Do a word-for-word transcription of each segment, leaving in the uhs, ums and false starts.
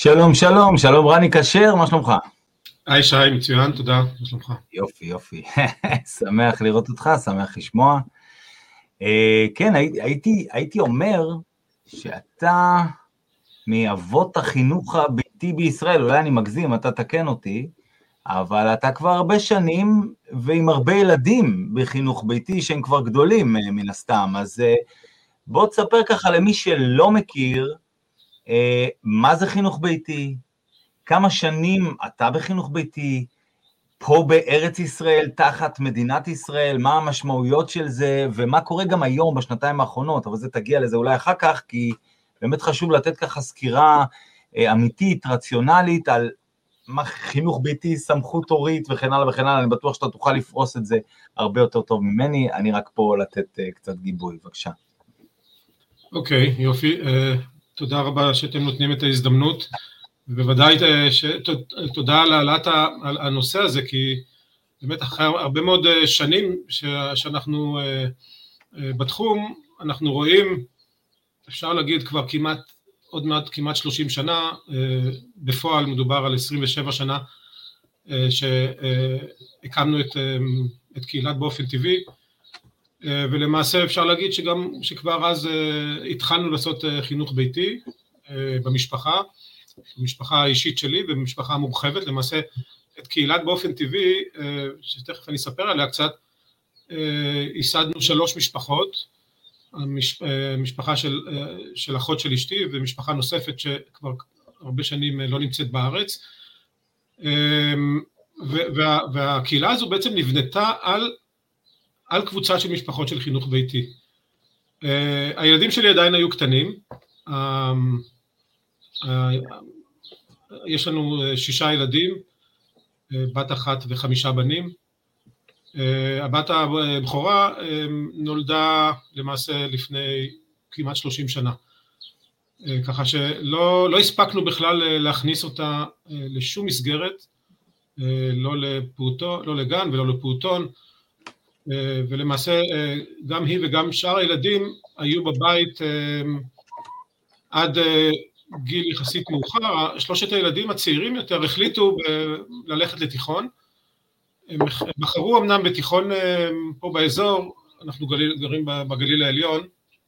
שלום, שלום, שלום רני כשר, מה שלומך? היי שי, מצוין, תודה, מה שלומך? יופי, יופי, שמח לראות אותך, שמח לשמוע. כן, הייתי, הייתי אומר שאתה מאבות החינוך הביתי בישראל, אולי אני מגזים, אתה תקן אותי, אבל אתה כבר הרבה שנים ועם הרבה ילדים בחינוך ביתי שהם כבר גדולים מן הסתם, אז בוא תספר ככה למי שלא מכיר, מה זה חינוך ביתי, כמה שנים אתה בחינוך ביתי, פה בארץ ישראל, תחת מדינת ישראל, מה המשמעויות של זה, ומה קורה גם היום בשנתיים האחרונות, אבל זה תגיע לזה אולי אחר כך, כי באמת חשוב לתת ככה סקירה אמיתית, רציונלית, על מה חינוך ביתי, סמכות הורית וכן הלאה וכן הלאה, אני בטוח שאתה תוכל לפרוס את זה הרבה יותר טוב ממני, אני רק פה לתת קצת גיבוי, בבקשה. אוקיי, יופי, תודה רבה שאתם נותנים את ההזדמנות, ובוודאי תודה על העלאת הנושא הזה, כי באמת אחרי הרבה מאוד שנים שאנחנו בתחום, אנחנו רואים, אפשר להגיד כבר כמעט, עוד מעט כמעט שלושים שנה, בפועל מדובר על עשרים ושבע שנה, שהקמנו את, את קהילת באופן טבעי, ולמעשה אפשר להגיד שגם, שכבר אז התחלנו לעשות חינוך ביתי במשפחה, במשפחה האישית שלי ובמשפחה המורחבת, למעשה את קהילת באופן טבעי, שתכף אני אספר עליה קצת, ייסדנו שלוש משפחות, משפחה של, של אחות של אשתי ומשפחה נוספת שכבר הרבה שנים לא נמצאת בארץ, וה, והקהילה הזו בעצם נבנתה על, על קבוצה של משפחות של חינוך ביתי. הילדים שלי עדיין היו קטנים, יש לנו שישה ילדים, בת אחת וחמישה בנים, הבת הבכורה נולדה למעשה לפני כמעט שלושים שנה, ככה שלא לא הספקנו בכלל להכניס אותה לשום מסגרת, לא לפעוטון, לא לגן ולא לפעוטון, ולמעשה גם היא וגם שאר הילדים היו בבית עד גיל יחסית מאוחר. שלושת הילדים הצעירים יותר החליטו ללכת לתיכון, הם בחרו אמנם בתיכון פה באזור, אנחנו גרים בגליל העליון,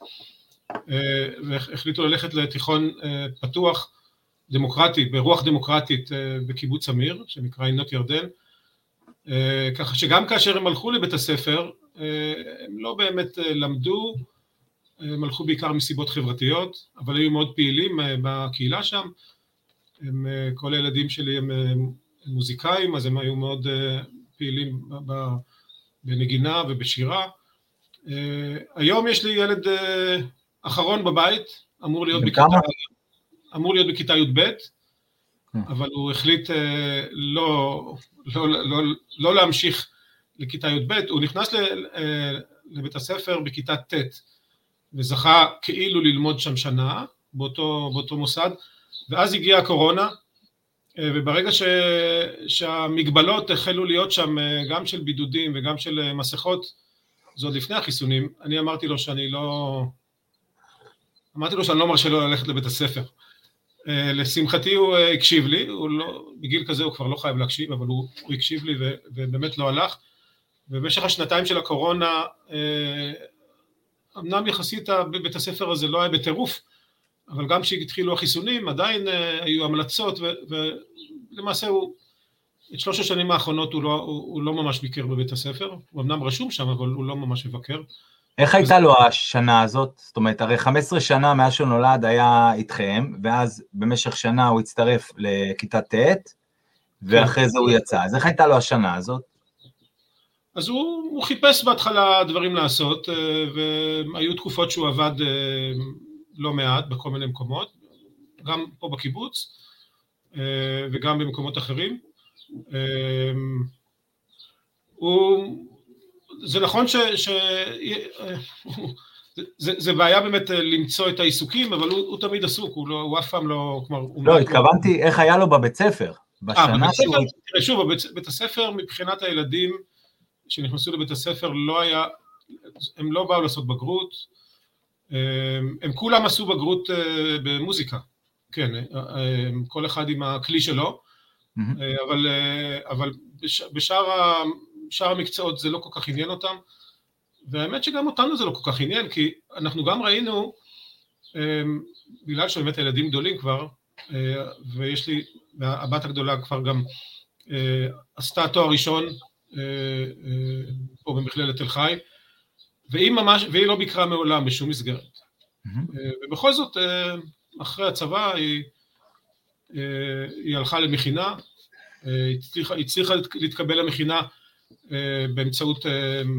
והחליטו ללכת לתיכון פתוח, דמוקרטי, ברוח דמוקרטית בקיבוץ אמיר, שנקרא עינות ירדן, ככה שגם כאשר הם הלכו לבית הספר, הם לא באמת למדו, הם הלכו בעיקר מסיבות חברתיות, אבל היו מאוד פעילים בקהילה שם, הם, כל הילדים שלי הם מוזיקאים, אז הם היו מאוד פעילים בנגינה ובשירה. היום יש לי ילד אחרון בבית, אמור להיות בכיתה, אמור להיות בכיתה י"ב, אבל הוא החליט לא, לא, לא, לא להמשיך לכיתה י"ב, הוא נכנס לבית הספר בכיתה ט', וזכה כאילו ללמוד שם שנה, באותו, באותו מוסד, ואז הגיעה הקורונה, וברגע ש, שהמגבלות החלו להיות שם, גם של בידודים וגם של מסכות, זה עוד לפני החיסונים, אני אמרתי לו שאני לא, אמרתי לו שאני לא מרשה לו ללכת לבית הספר. לשמחתי הוא הקשיב לי, הוא לא, בגיל כזה הוא כבר לא חייב להקשיב, אבל הוא, הוא הקשיב לי ו, ובאמת לא הלך, ובמשך השנתיים של הקורונה, אמנם יחסית בבית הספר הזה לא היה בטירוף, אבל גם כשהתחילו החיסונים, עדיין היו המלצות, ולמעשה הוא, את שלוש השנים האחרונות הוא לא, הוא, הוא לא ממש ביקר בבית הספר, הוא אמנם רשום שם, אבל הוא לא ממש מבקר. איך הייתה לו השנה הזאת? זאת אומרת, הרי חמש עשרה שנה מאז שהוא נולד היה איתכם, ואז במשך שנה הוא הצטרף לכיתה ט', ואחרי זה הוא יצא. אז איך הייתה לו השנה הזאת? אז הוא, הוא חיפש בהתחלה דברים לעשות, והיו תקופות שהוא עבד לא מעט בכל מיני מקומות, גם פה בקיבוץ, וגם במקומות אחרים. הוא, זה נכון ש... ש זה, זה בעיה באמת למצוא את העיסוקים, אבל הוא, הוא תמיד עסוק, הוא, לא, הוא אף פעם לא... כלומר, לא, התכוונתי איך היה לו בבית ספר. אה, בבית ספר, תראה שוב, בבית, בית הספר מבחינת הילדים שנכנסו לבית הספר לא היה, הם לא באו לעשות בגרות, הם כולם עשו בגרות במוזיקה, כן, כל אחד עם הכלי שלו, אבל, אבל בשאר, בשאר המקצועות זה לא כל כך עניין אותם, והאמת שגם אותנו זה לא כל כך עניין, כי אנחנו גם ראינו, בגלל שבאמת הילדים גדולים כבר, ויש לי, הבת הגדולה כבר גם עשתה תואר ראשון, פה במכללת תל חי, והיא ממש, והיא לא ביקרה מעולם בשום מסגרת. ובכל זאת, אחרי הצבא, היא, היא הלכה למכינה, היא הצליחה, היא הצליחה להתקבל למכינה באמצעות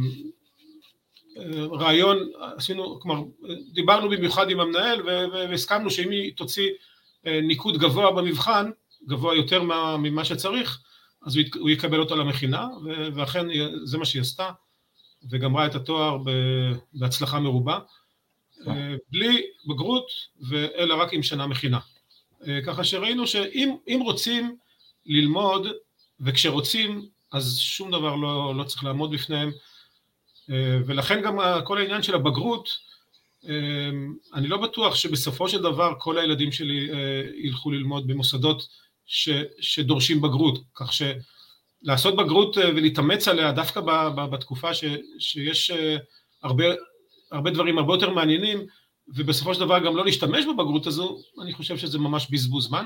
רעיון, עשינו, כלומר, דיברנו במיוחד עם המנהל, והסכמנו שאם היא תוציא ניקוד גבוה במבחן, גבוה יותר ממה שצריך, אז הוא יקבל אותה למכינה, ואכן זה מה שהיא עשתה, וגמרה את התואר בהצלחה מרובה, בלי בגרות, אלא רק עם שנה מכינה. ככה שראינו שאם רוצים ללמוד, וכשרוצים, אז שום דבר לא, לא צריך לעמוד בפניהם, ולכן גם כל העניין של הבגרות, אני לא בטוח שבסופו של דבר כל הילדים שלי ילכו ללמוד במוסדות ש, שדורשים בגרות, כך שלעשות בגרות ולהתאמץ עליה דווקא בתקופה ש, שיש הרבה, הרבה דברים הרבה יותר מעניינים, ובסופו של דבר גם לא להשתמש בבגרות הזו, אני חושב שזה ממש בזבוז זמן.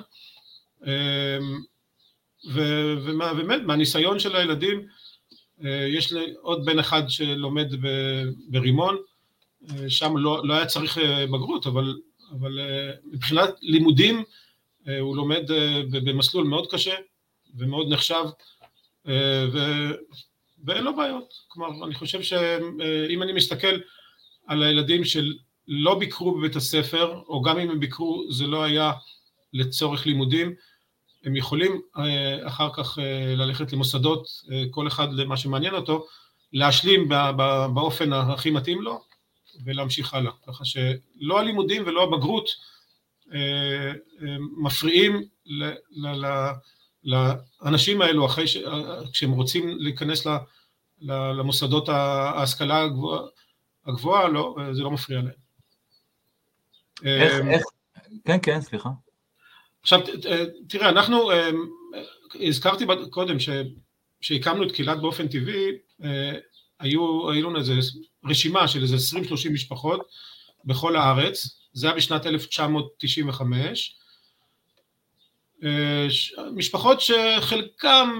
ובאמת, מהניסיון של הילדים, יש לי עוד בן אחד שלומד ברימון, שם לא, לא היה צריך בגרות, אבל, אבל מבחינת לימודים, הוא לומד במסלול מאוד קשה ומאוד נחשב, ו, ואין לו בעיות. כלומר, אני חושב שאם אני מסתכל על הילדים שלא ביקרו בבית הספר, או גם אם הם ביקרו, זה לא היה לצורך לימודים, הם יכולים אחר כך ללכת למוסדות, כל אחד למה שמעניין אותו, להשלים באופן הכי מתאים לו, ולהמשיך הלאה. ככה שלא הלימודים ולא הבגרות מפריעים לאנשים האלו, אחרי כשהם רוצים להיכנס למוסדות ההשכלה הגבוהה, לא, זה לא מפריע להם. איך, איך? כן, כן, סליחה. עכשיו, תראה, אנחנו, הזכרתי קודם שהקמנו את קהילת באופן טבעי, היו, היו לנו איזו רשימה של איזה עשרים שלושים משפחות בכל הארץ, זה היה בשנת אלף תשע מאות תשעים וחמש, משפחות שחלקם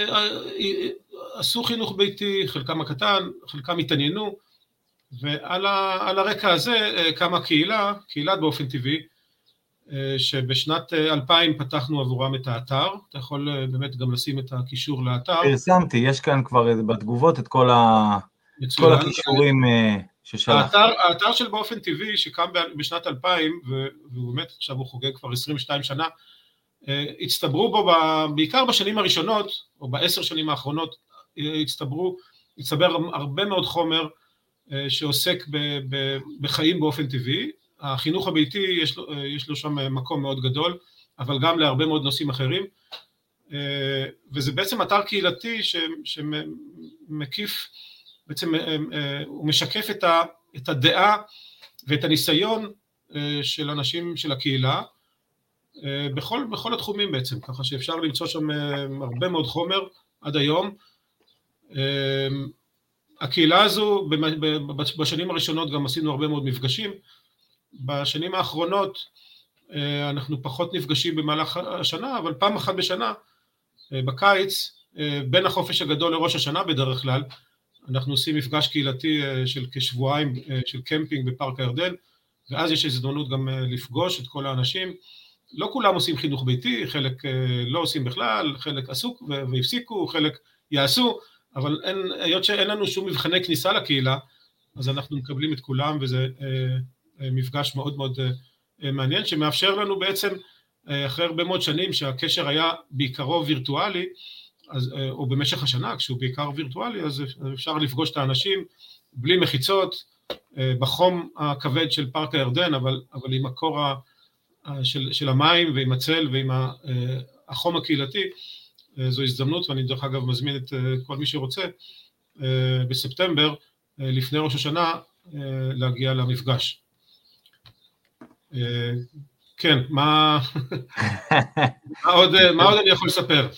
עשו חינוך ביתי, חלקם הקטן, חלקם התעניינו, ועל על הרקע הזה קמה קהילה, קהילת באופן טבעי, שבשנת אלפיים פתחנו עבורם את האתר, אתה יכול באמת גם לשים את הקישור לאתר. פרסמתי, יש כאן כבר בתגובות את כל, ה... כל הקישורים ששלחת. האתר, האתר של באופן טבעי שקם בשנת אלפיים, והוא באמת עכשיו הוא חוגג כבר עשרים ושתיים שנה, הצטברו בו בעיקר בשנים הראשונות, או בעשר שנים האחרונות, הצטברו, הצטבר הרבה מאוד חומר שעוסק בחיים באופן טבעי, החינוך הביתי יש לו, יש לו שם מקום מאוד גדול, אבל גם להרבה מאוד נושאים אחרים, וזה בעצם אתר קהילתי שמקיף, בעצם הוא משקף את, ה, את הדעה ואת הניסיון של אנשים של הקהילה, בכל, בכל התחומים בעצם, ככה שאפשר למצוא שם הרבה מאוד חומר עד היום. הקהילה הזו, בשנים הראשונות גם עשינו הרבה מאוד מפגשים, בשנים האחרונות אנחנו פחות נפגשים במהלך השנה, אבל פעם אחת בשנה, בקיץ, בין החופש הגדול לראש השנה בדרך כלל, אנחנו עושים מפגש קהילתי של כשבועיים של קמפינג בפארק הירדן, ואז יש הזדמנות גם לפגוש את כל האנשים. לא כולם עושים חינוך ביתי, חלק לא עושים בכלל, חלק עסוק והפסיקו, חלק יעשו, אבל אין, היות שאין לנו שום מבחני כניסה לקהילה, אז אנחנו מקבלים את כולם, וזה מפגש מאוד מאוד מעניין, שמאפשר לנו בעצם, אחרי הרבה מאוד שנים שהקשר היה בעיקרו וירטואלי, אז, או במשך השנה, כשהוא בעיקר וירטואלי, אז אפשר לפגוש את האנשים בלי מחיצות, בחום הכבד של פארק הירדן, אבל, אבל עם הקור של, של המים ועם הצל ועם החום הקהילתי, זו הזדמנות, ואני דרך אגב מזמין את כל מי שרוצה, בספטמבר, לפני ראש השנה, להגיע למפגש. כן, מה, מה, עוד, מה עוד אני יכול לספר?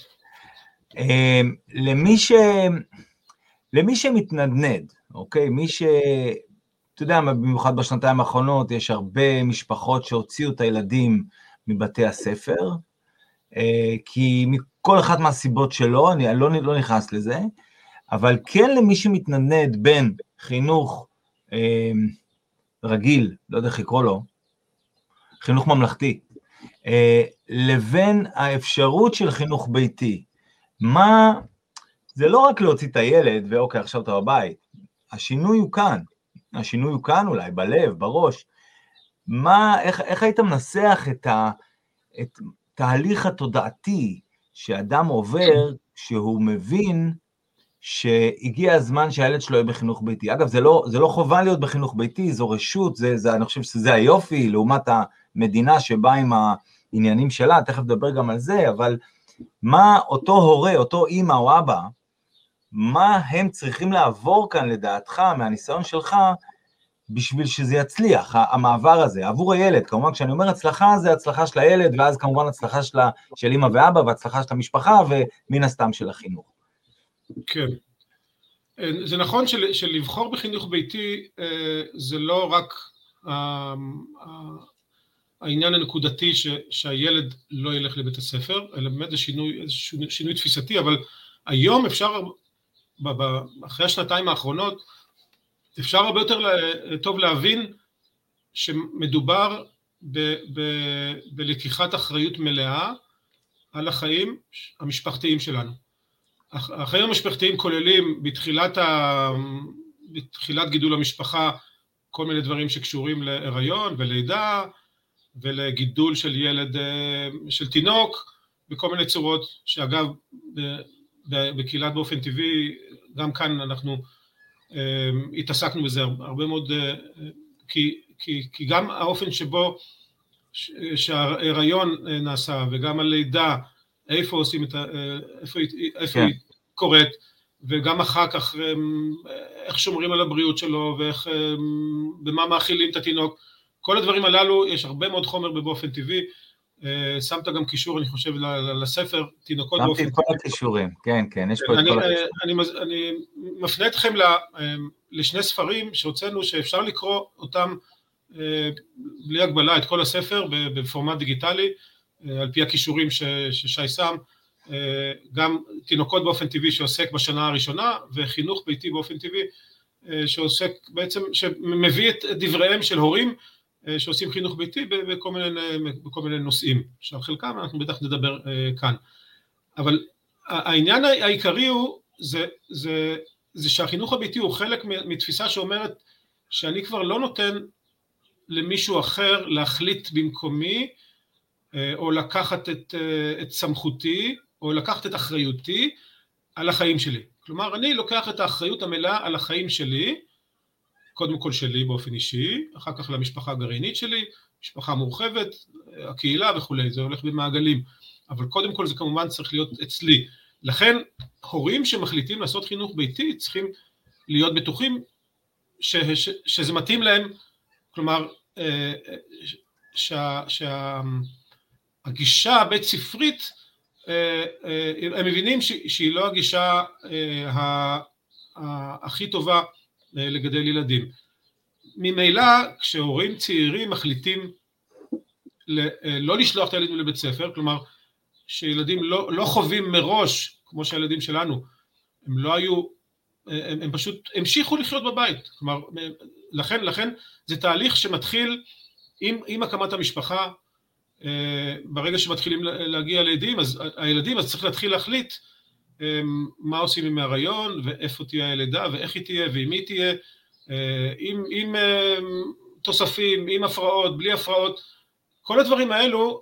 למי ש... למי שמתנדנד, אוקיי? מי ש... אתה יודע, במיוחד בשנתיים האחרונות, יש הרבה משפחות שהוציאו את הילדים מבתי הספר, כי מכל אחת מהסיבות שלו, אני לא, לא נכנס לזה, אבל כן למי שמתנדנד בין חינוך אה, רגיל, לא יודע איך לקרוא לו, חינוך ממלכתי, אה, לבין האפשרות של חינוך ביתי. מה, זה לא רק להוציא את הילד, ואוקיי, עכשיו אתה בבית, השינוי הוא כאן, השינוי הוא כאן אולי, בלב, בראש. מה, איך, איך היית מנסח את, ה, את תהליך התודעתי שאדם עובר, שהוא מבין שהגיע הזמן שהילד שלו יהיה בחינוך ביתי? אגב, זה לא, זה לא חובה להיות בחינוך ביתי, זו רשות, זה, זה, אני חושב שזה היופי, לעומת המדינה שבאה עם העניינים שלה, תכף נדבר גם על זה, אבל מה אותו הורה, אותו אמא או אבא, מה הם צריכים לעבור כאן לדעתך, מהניסיון שלך, בשביל שזה יצליח, המעבר הזה, עבור הילד? כמובן, כשאני אומר הצלחה, זה הצלחה של הילד, ואז כמובן הצלחה של, של אמא ואבא, והצלחה של המשפחה, ומן הסתם של החינוך. כן. זה נכון של, שלבחור בחינוך ביתי, זה לא רק העניין הנקודתי ש, שהילד לא ילך לבית הספר, אלא באמת זה שינוי, שינוי, שינוי תפיסתי, אבל היום אפשר, אחרי השנתיים האחרונות, אפשר הרבה יותר טוב להבין שמדובר ב, ב, בלקיחת אחריות מלאה על החיים המשפחתיים שלנו. החיים המשפחתיים כוללים בתחילת, ה... בתחילת גידול המשפחה כל מיני דברים שקשורים להיריון ולידה ולגידול של ילד, של תינוק, בכל מיני צורות, שאגב בקהילת באופן טבעי, גם כאן אנחנו התעסקנו בזה הרבה מאוד, כי, כי, כי גם האופן שבו שההיריון נעשה וגם הלידה, איפה עושים את ה... איפה, איפה היא קורית, וגם אחר כך איך שומרים על הבריאות שלו, ואיך, במה מאכילים את התינוק, כל הדברים הללו, יש הרבה מאוד חומר באופן טבעי, שמת גם קישור, אני חושב, לספר, תינוקות באופן טבעי. שמתי את כל הקישורים, כן, כן, יש פה את כל הקישורים. אני, אני מפנה אתכם לשני ספרים שהוצאנו, שאפשר לקרוא אותם בלי הגבלה, את כל הספר, בפורמט דיגיטלי, על פי הכישורים ששי שם, גם תינוקות באופן טבעי שעוסק בשנה הראשונה, וחינוך ביתי באופן טבעי שעוסק בעצם, שמביא את דבריהם של הורים שעושים חינוך ביתי בכל מיני, בכל מיני נושאים, שעל חלקם אנחנו בטח נדבר כאן. אבל העניין העיקרי הוא, זה, זה, זה שהחינוך הביתי הוא חלק מתפיסה שאומרת שאני כבר לא נותן למישהו אחר להחליט במקומי, או לקחת את, את סמכותי, או לקחת את אחריותי על החיים שלי. כלומר, אני לוקח את האחריות המלאה על החיים שלי, קודם כל שלי באופן אישי, אחר כך למשפחה הגרעינית שלי, משפחה מורחבת, הקהילה וכו', זה הולך במעגלים, אבל קודם כל זה כמובן צריך להיות אצלי. לכן, הורים שמחליטים לעשות חינוך ביתי, צריכים להיות בטוחים ש, ש, שזה מתאים להם, כלומר, שה... שה הגישה הבית ספרית, הם מבינים שהיא לא הגישה הכי טובה לגדל ילדים. ממילא, כשהורים צעירים מחליטים לא לשלוח את הילדים לבית ספר, כלומר, שילדים לא, לא חווים מראש, כמו שהילדים שלנו, הם לא היו, הם, הם פשוט המשיכו לחיות בבית. כלומר, לכן, לכן זה תהליך שמתחיל עם, עם הקמת המשפחה, ברגע שמתחילים להגיע לילדים, אז הילדים, אז צריך להתחיל להחליט מה עושים עם ההיריון, ואיפה תהיה הלידה, ואיך היא תהיה, ועם מי תהיה, עם, עם תוספים, עם הפרעות, בלי הפרעות, כל הדברים האלו,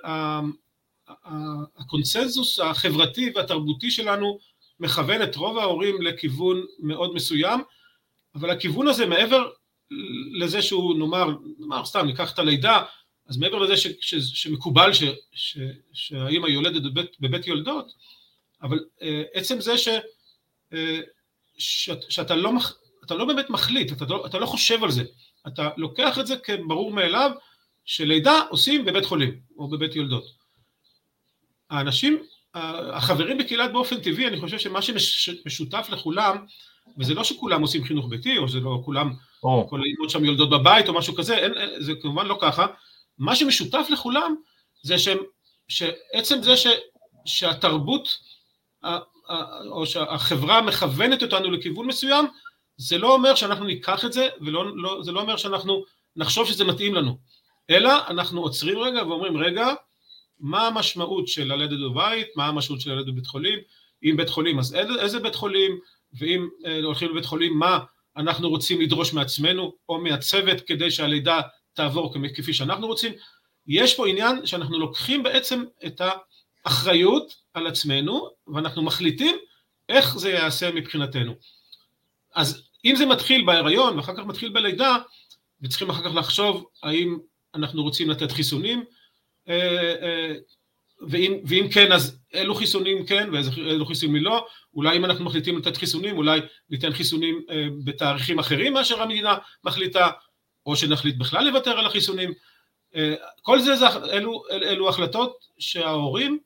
הקונסנזוס החברתי והתרבותי שלנו, מכוון את רוב ההורים לכיוון מאוד מסוים, אבל הכיוון הזה מעבר לזה שהוא נאמר, נאמר סתם, ניקח את הלידה, אז מעבר לזה ש, ש, שמקובל ש, ש, שהאמא יולדת בבית, בבית יולדות, אבל uh, עצם זה ש, uh, ש, שאתה לא, אתה לא באמת מחליט, אתה לא, אתה לא חושב על זה, אתה לוקח את זה כברור מאליו, שלידה עושים בבית חולים, או בבית יולדות. האנשים, החברים בקהילת באופן טבעי, אני חושב שמה שמשותף לכולם, וזה לא שכולם עושים חינוך ביתי, או זה לא כולם, או. כל האימות שם יולדות בבית, או משהו כזה, אין, זה כמובן לא ככה, מה שמשותף לכולם, זה שהם, שעצם זה ש, שהתרבות, או שהחברה מכוונת אותנו לכיוון מסוים, זה לא אומר שאנחנו ניקח את זה, ולא, לא, זה לא אומר שאנחנו נחשוב שזה מתאים לנו, אלא אנחנו עוצרים רגע ואומרים, רגע, מה המשמעות של ללדת בבית, מה המשמעות של ללדת בבית חולים, אם בית חולים, אז איזה בית חולים, ואם הולכים לבית חולים, מה אנחנו רוצים לדרוש מעצמנו, או מהצוות, כדי שהלידה תעבור כפי שאנחנו רוצים. יש פה עניין שאנחנו לוקחים בעצם את האחריות על עצמנו, ואנחנו מחליטים איך זה יעשה מבחינתנו. אז אם זה מתחיל בהיריון, ואחר כך מתחיל בלידה, וצריכים אחר כך לחשוב, האם אנחנו רוצים לתת חיסונים, ואם, ואם כן, אז אילו חיסונים כן, ואילו חיסונים לא, אולי אם אנחנו מחליטים לתת חיסונים, אולי ניתן חיסונים בתאריכים אחרים מאשר המדינה מחליטה, או שנחליט בכלל לוותר על החיסונים. כל זה, זה אלו, אלו החלטות שההורים,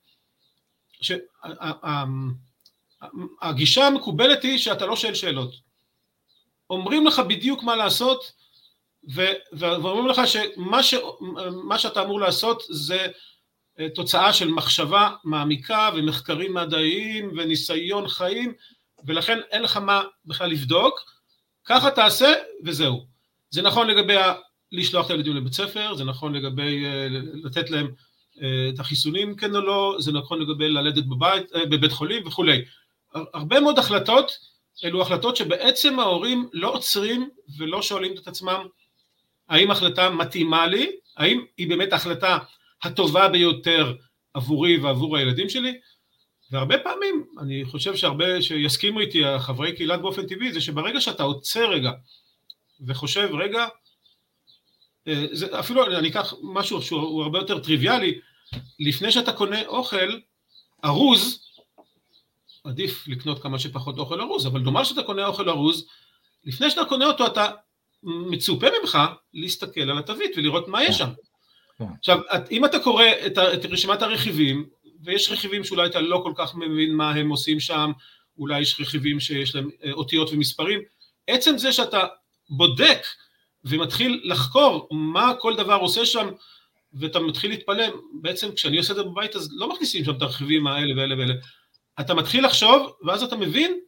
שהגישה המקובלת היא שאתה לא שואל שאלות. אומרים לך בדיוק מה לעשות, ואומרים לך שמה ש, מה שאתה אמור לעשות זה תוצאה של מחשבה מעמיקה ומחקרים מדעיים וניסיון חיים, ולכן אין לך מה בכלל לבדוק, ככה תעשה וזהו. זה נכון לגבי לשלוח את הילדים לבית ספר, זה נכון לגבי לתת להם את החיסונים כן או לא, זה נכון לגבי ללדת בבית, בבית חולים וכו'. הרבה מאוד החלטות, אלו החלטות שבעצם ההורים לא עוצרים ולא שואלים את עצמם, האם החלטה מתאימה לי, האם היא באמת ההחלטה הטובה ביותר עבורי ועבור הילדים שלי, והרבה פעמים, אני חושב שהרבה שיסכימו איתי, החברי קהילת באופן טבעי, זה שברגע שאתה עוצר רגע, וחושב רגע, זה, אפילו אני אקח משהו שהוא הרבה יותר טריוויאלי, לפני שאתה קונה אוכל ארוז, עדיף לקנות כמה שפחות אוכל ארוז, אבל נאמר שאתה קונה אוכל ארוז, לפני שאתה קונה אותו, אתה מצופה ממך להסתכל על התווית ולראות מה יש שם. עכשיו, אם אתה קורא את, את רשימת הרכיבים, ויש רכיבים שאולי אתה לא כל כך מבין מה הם עושים שם, אולי יש רכיבים שיש להם אותיות ומספרים, עצם זה שאתה בודק ומתחיל לחקור מה כל דבר עושה שם, ואתה מתחיל להתפלם, בעצם כשאני עושה את זה בבית, אז לא מכניסים שם את הרכיבים האלה ואלה ואלה, אתה מתחיל לחשוב, ואז אתה מבין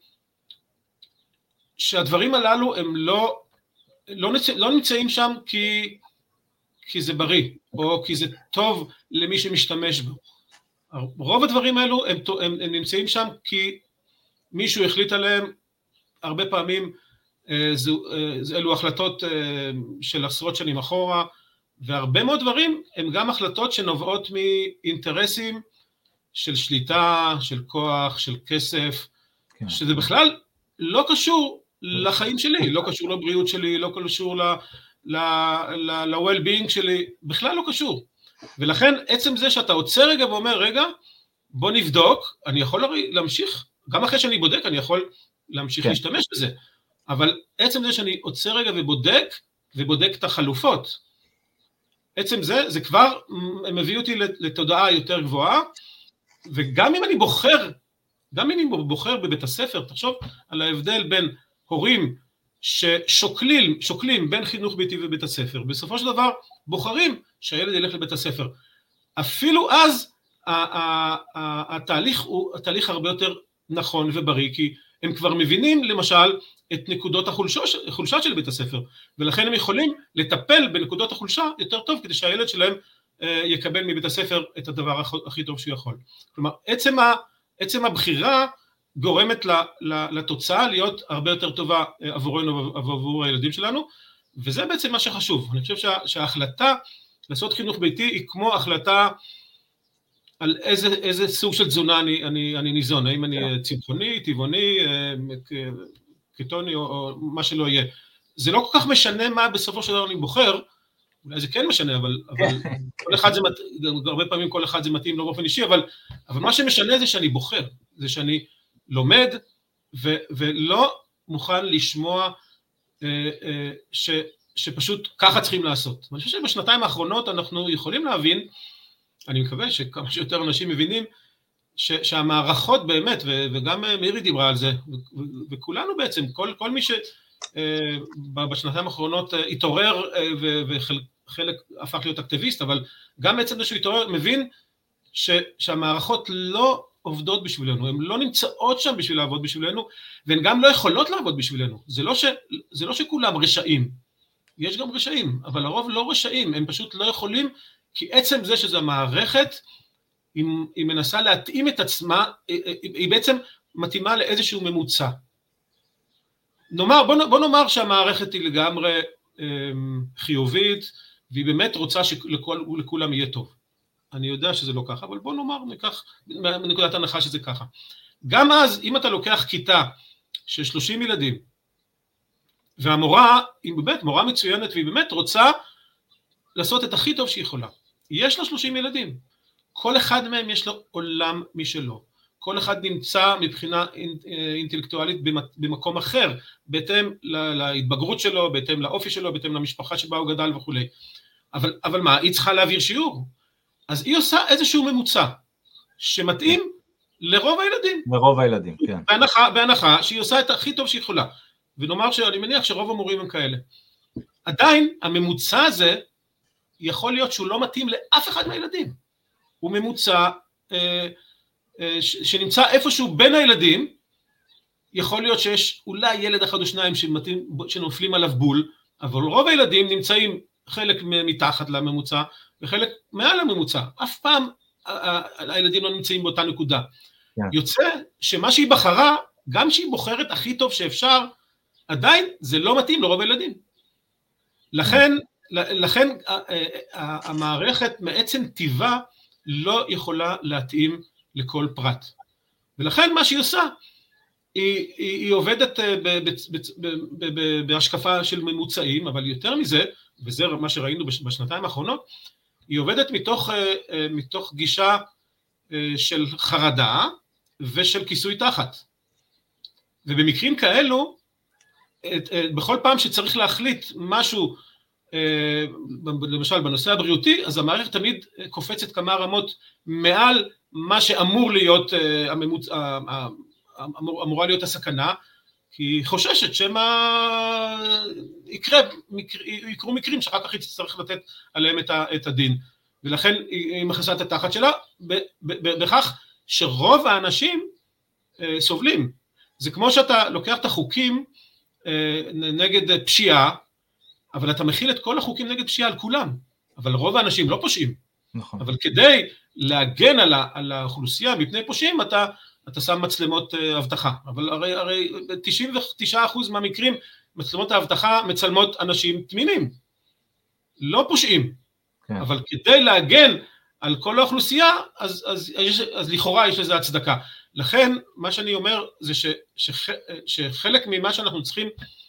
שהדברים הללו הם לא, לא, נצא, לא נמצאים שם כי, כי זה בריא, או כי זה טוב למי שמשתמש בו. רוב הדברים האלו הם, הם, הם נמצאים שם כי מישהו החליט עליהם, הרבה פעמים זו, אלו החלטות של עשרות שנים אחורה, והרבה מאוד דברים הם גם החלטות שנובעות מאינטרסים של שליטה, של כוח, של כסף, כן. שזה בכלל לא קשור לחיים שלי, לא קשור לבריאות שלי, לא קשור ל-well-being שלי, בכלל לא קשור. ולכן עצם זה שאתה עוצר רגע ואומר, רגע, בוא נבדוק, אני יכול להמשיך, גם אחרי שאני בודק, אני יכול להמשיך כן. להשתמש בזה, אבל עצם זה שאני עוצר רגע ובודק, ובודק את החלופות, עצם זה, זה כבר מביא אותי לתודעה יותר גבוהה, וגם אם אני בוחר, גם אם אני בוחר בבית הספר, תחשוב על ההבדל בין הורים ששוקלים, שוקלים בין חינוך ביתי ובית הספר, בסופו של דבר בוחרים שהילד ילך לבית הספר. אפילו אז התהליך הוא התהליך הרבה יותר נכון ובריא, כי הם כבר מבינים למשל את נקודות החולשה, החולשה של בית הספר, ולכן הם יכולים לטפל בנקודות החולשה יותר טוב, כדי שהילד שלהם יקבל מבית הספר את הדבר הכי טוב שהוא יכול. כלומר, עצם, ה, עצם הבחירה גורמת לתוצאה להיות הרבה יותר טובה עבורנו ועבור הילדים שלנו, וזה בעצם מה שחשוב. אני חושב שה, שההחלטה לעשות חינוך ביתי היא כמו החלטה על איזה, איזה סוג של תזונה אני, אני, אני ניזון, האם אני צמחוני, טבעוני, קטוני או, או מה שלא יהיה. זה לא כל כך משנה מה בסופו של דבר אני בוחר, אולי זה כן משנה, אבל, אבל כל אחד זה, הרבה פעמים כל אחד זה מתאים לא באופן אישי, אבל, אבל מה שמשנה זה שאני בוחר, זה שאני לומד ו, ולא מוכן לשמוע אה, אה, ש, שפשוט ככה צריכים לעשות. אני חושב שבשנתיים האחרונות אנחנו יכולים להבין, אני מקווה שכמה שיותר אנשים מבינים, ש, שהמערכות באמת, ו, וגם מירי דיברה על זה, ו, ו, וכולנו בעצם, כל, כל מי שבשנתיים האחרונות התעורר, ו, וחלק הפך להיות אקטיביסט, אבל גם בעצם זה שהוא התעורר, מבין ש, שהמערכות לא עובדות בשבילנו, הן לא נמצאות שם בשביל לעבוד בשבילנו, והן גם לא יכולות לעבוד בשבילנו. זה לא, ש, זה לא שכולם רשעים, יש גם רשעים, אבל הרוב לא רשעים, הם פשוט לא יכולים, כי עצם זה שזו המערכת, היא, היא מנסה להתאים את עצמה, היא, היא בעצם מתאימה לאיזשהו ממוצע. נאמר, בוא, בוא נאמר שהמערכת היא לגמרי אה, חיובית, והיא באמת רוצה שלכולם יהיה טוב. אני יודע שזה לא ככה, אבל בוא נאמר, ניקח מנקודת הנחה שזה ככה. גם אז, אם אתה לוקח כיתה של שלושים ילדים, והמורה היא באמת מורה מצוינת, והיא באמת רוצה לעשות את הכי טוב שהיא יכולה. יש לה שלושים ילדים, כל אחד מהם יש לו עולם משלו, כל אחד נמצא מבחינה אינטלקטואלית במקום אחר, בהתאם להתבגרות שלו, בהתאם לאופי שלו, בהתאם למשפחה שבה הוא גדל וכו'. אבל, אבל מה, היא צריכה להעביר שיעור? אז היא עושה איזשהו ממוצע, שמתאים לרוב הילדים. לרוב הילדים, כן. בהנחה, בהנחה שהיא עושה את הכי טוב שהיא יכולה. ונאמר שאני מניח שרוב המורים הם כאלה. עדיין, הממוצע הזה, יכול להיות שהוא לא מתאים לאף אחד מהילדים. הוא ממוצע אה, אה, שנמצא איפשהו בין הילדים, יכול להיות שיש אולי ילד אחד או שניים שמתאים, שנופלים עליו בול, אבל רוב הילדים נמצאים חלק מתחת לממוצע, וחלק מעל הממוצע. אף פעם הילדים לא נמצאים באותה נקודה. Yeah. יוצא שמה שהיא בחרה, גם שהיא בוחרת הכי טוב שאפשר, עדיין זה לא מתאים לרוב הילדים. לכן, לכן המערכת מעצם טבעה לא יכולה להתאים לכל פרט. ולכן מה שהיא עושה, היא, היא, היא עובדת בהשקפה של ממוצעים, אבל יותר מזה, וזה מה שראינו בשנתיים האחרונות, היא עובדת מתוך, מתוך גישה של חרדה ושל כיסוי תחת. ובמקרים כאלו, בכל פעם שצריך להחליט משהו, למשל בנושא הבריאותי, אז המערכת תמיד קופצת כמה רמות מעל מה שאמור להיות, אמורה להיות הסכנה, כי היא חוששת שמה יקרה, יקרו מקרים שאחר כך היא צריך לתת עליהם את הדין, ולכן היא מכניסה את התחת שלה, בכך שרוב האנשים סובלים. זה כמו שאתה לוקח את החוקים נגד פשיעה, אבל אתה מכיל את כל החוקים נגד פשיעה על כולם, אבל רוב האנשים לא פושעים. נכון. אבל כדי להגן על, על האוכלוסייה מפני פושעים, אתה, אתה שם מצלמות אבטחה. אבל הרי, הרי תשעים ותשעה אחוז מהמקרים, מצלמות האבטחה מצלמות אנשים תמימים, לא פושעים. כן. אבל כדי להגן על כל האוכלוסייה, אז, אז, אז, אז לכאורה יש לזה הצדקה. לכן, מה שאני אומר, זה ש, שח, שחלק ממה שאנחנו צריכים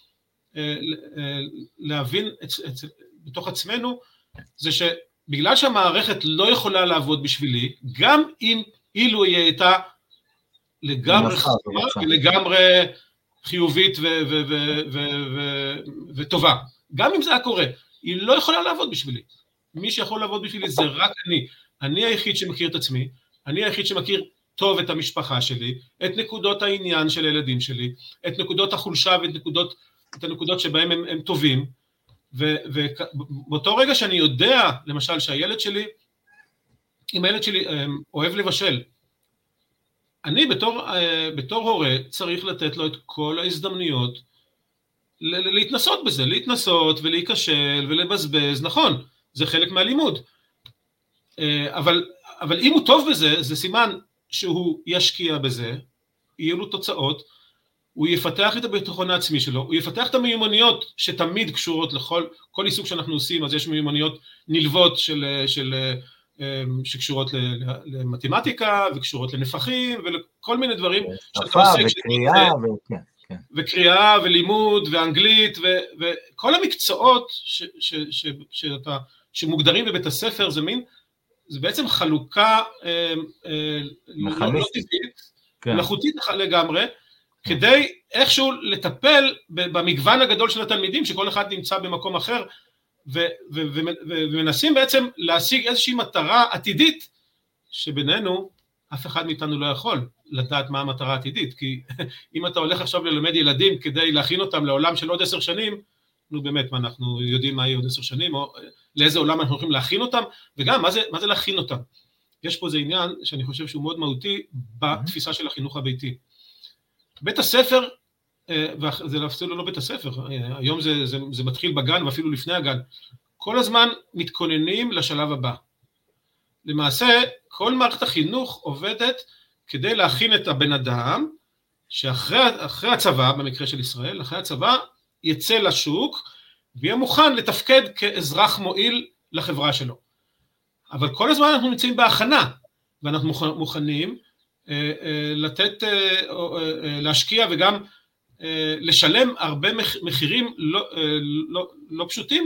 להבין את, את, בתוך עצמנו, זה שבגלל שהמערכת לא יכולה לעבוד בשבילי, גם אם אילו היא הייתה לגמרי חשובה ולגמרי חיובית ו, ו, ו, ו, ו, וטובה, גם אם זה היה קורה, היא לא יכולה לעבוד בשבילי. מי שיכול לעבוד בשבילי זה רק אני. אני היחיד שמכיר את עצמי, אני היחיד שמכיר טוב את המשפחה שלי, את נקודות העניין של הילדים שלי, את נקודות החולשה ואת נקודות, את הנקודות שבהם הם, הם טובים, ובאותו רגע שאני יודע, למשל, שהילד שלי, אם הילד שלי אוהב לבשל, אני בתור, בתור הורה צריך לתת לו את כל ההזדמנויות להתנסות בזה, להתנסות ולהיכשל ולבזבז, נכון, זה חלק מהלימוד, אבל, אבל אם הוא טוב בזה, זה סימן שהוא ישקיע בזה, יהיו לו תוצאות, הוא יפתח את הביטחון העצמי שלו, הוא יפתח את המיומנויות שתמיד קשורות לכל, כל עיסוק שאנחנו עושים, אז יש מיומנויות נלוות של, של, שקשורות למתמטיקה, וקשורות לנפחים, ולכל מיני דברים, שפה וקריאה, וקריאה ולימוד ואנגלית, וכל המקצועות ש, ש, ש, שאתה, שמוגדרים בבית הספר, זה מין, זה בעצם חלוקה לא טבעית, מלאכותית לגמרי, כדי איכשהו לטפל במגוון הגדול של התלמידים, שכל אחד נמצא במקום אחר, ומנסים בעצם להשיג איזושהי מטרה עתידית, שבינינו אף אחד מאיתנו לא יכול לדעת מה המטרה העתידית, כי אם אתה הולך עכשיו ללמד ילדים כדי להכין אותם לעולם של עוד עשר שנים, נו באמת, מה אנחנו יודעים מה יהיה עוד עשר שנים, או לאיזה עולם אנחנו הולכים להכין אותם, וגם מה זה, מה זה להכין אותם? יש פה איזה עניין שאני חושב שהוא מאוד מהותי בתפיסה של החינוך הביתי. בית הספר, וזה אפילו לא בית הספר, היום זה, זה, זה מתחיל בגן ואפילו לפני הגן, כל הזמן מתכוננים לשלב הבא. למעשה, כל מערכת החינוך עובדת כדי להכין את הבן אדם, שאחרי אחרי הצבא, במקרה של ישראל, אחרי הצבא, יצא לשוק, ויהיה מוכן לתפקד כאזרח מועיל לחברה שלו. אבל כל הזמן אנחנו נמצאים בהכנה, ואנחנו מוכנים אה, אה, לתת, אה, אה, להשקיע וגם אה, לשלם הרבה מחירים לא, אה, לא, לא פשוטים,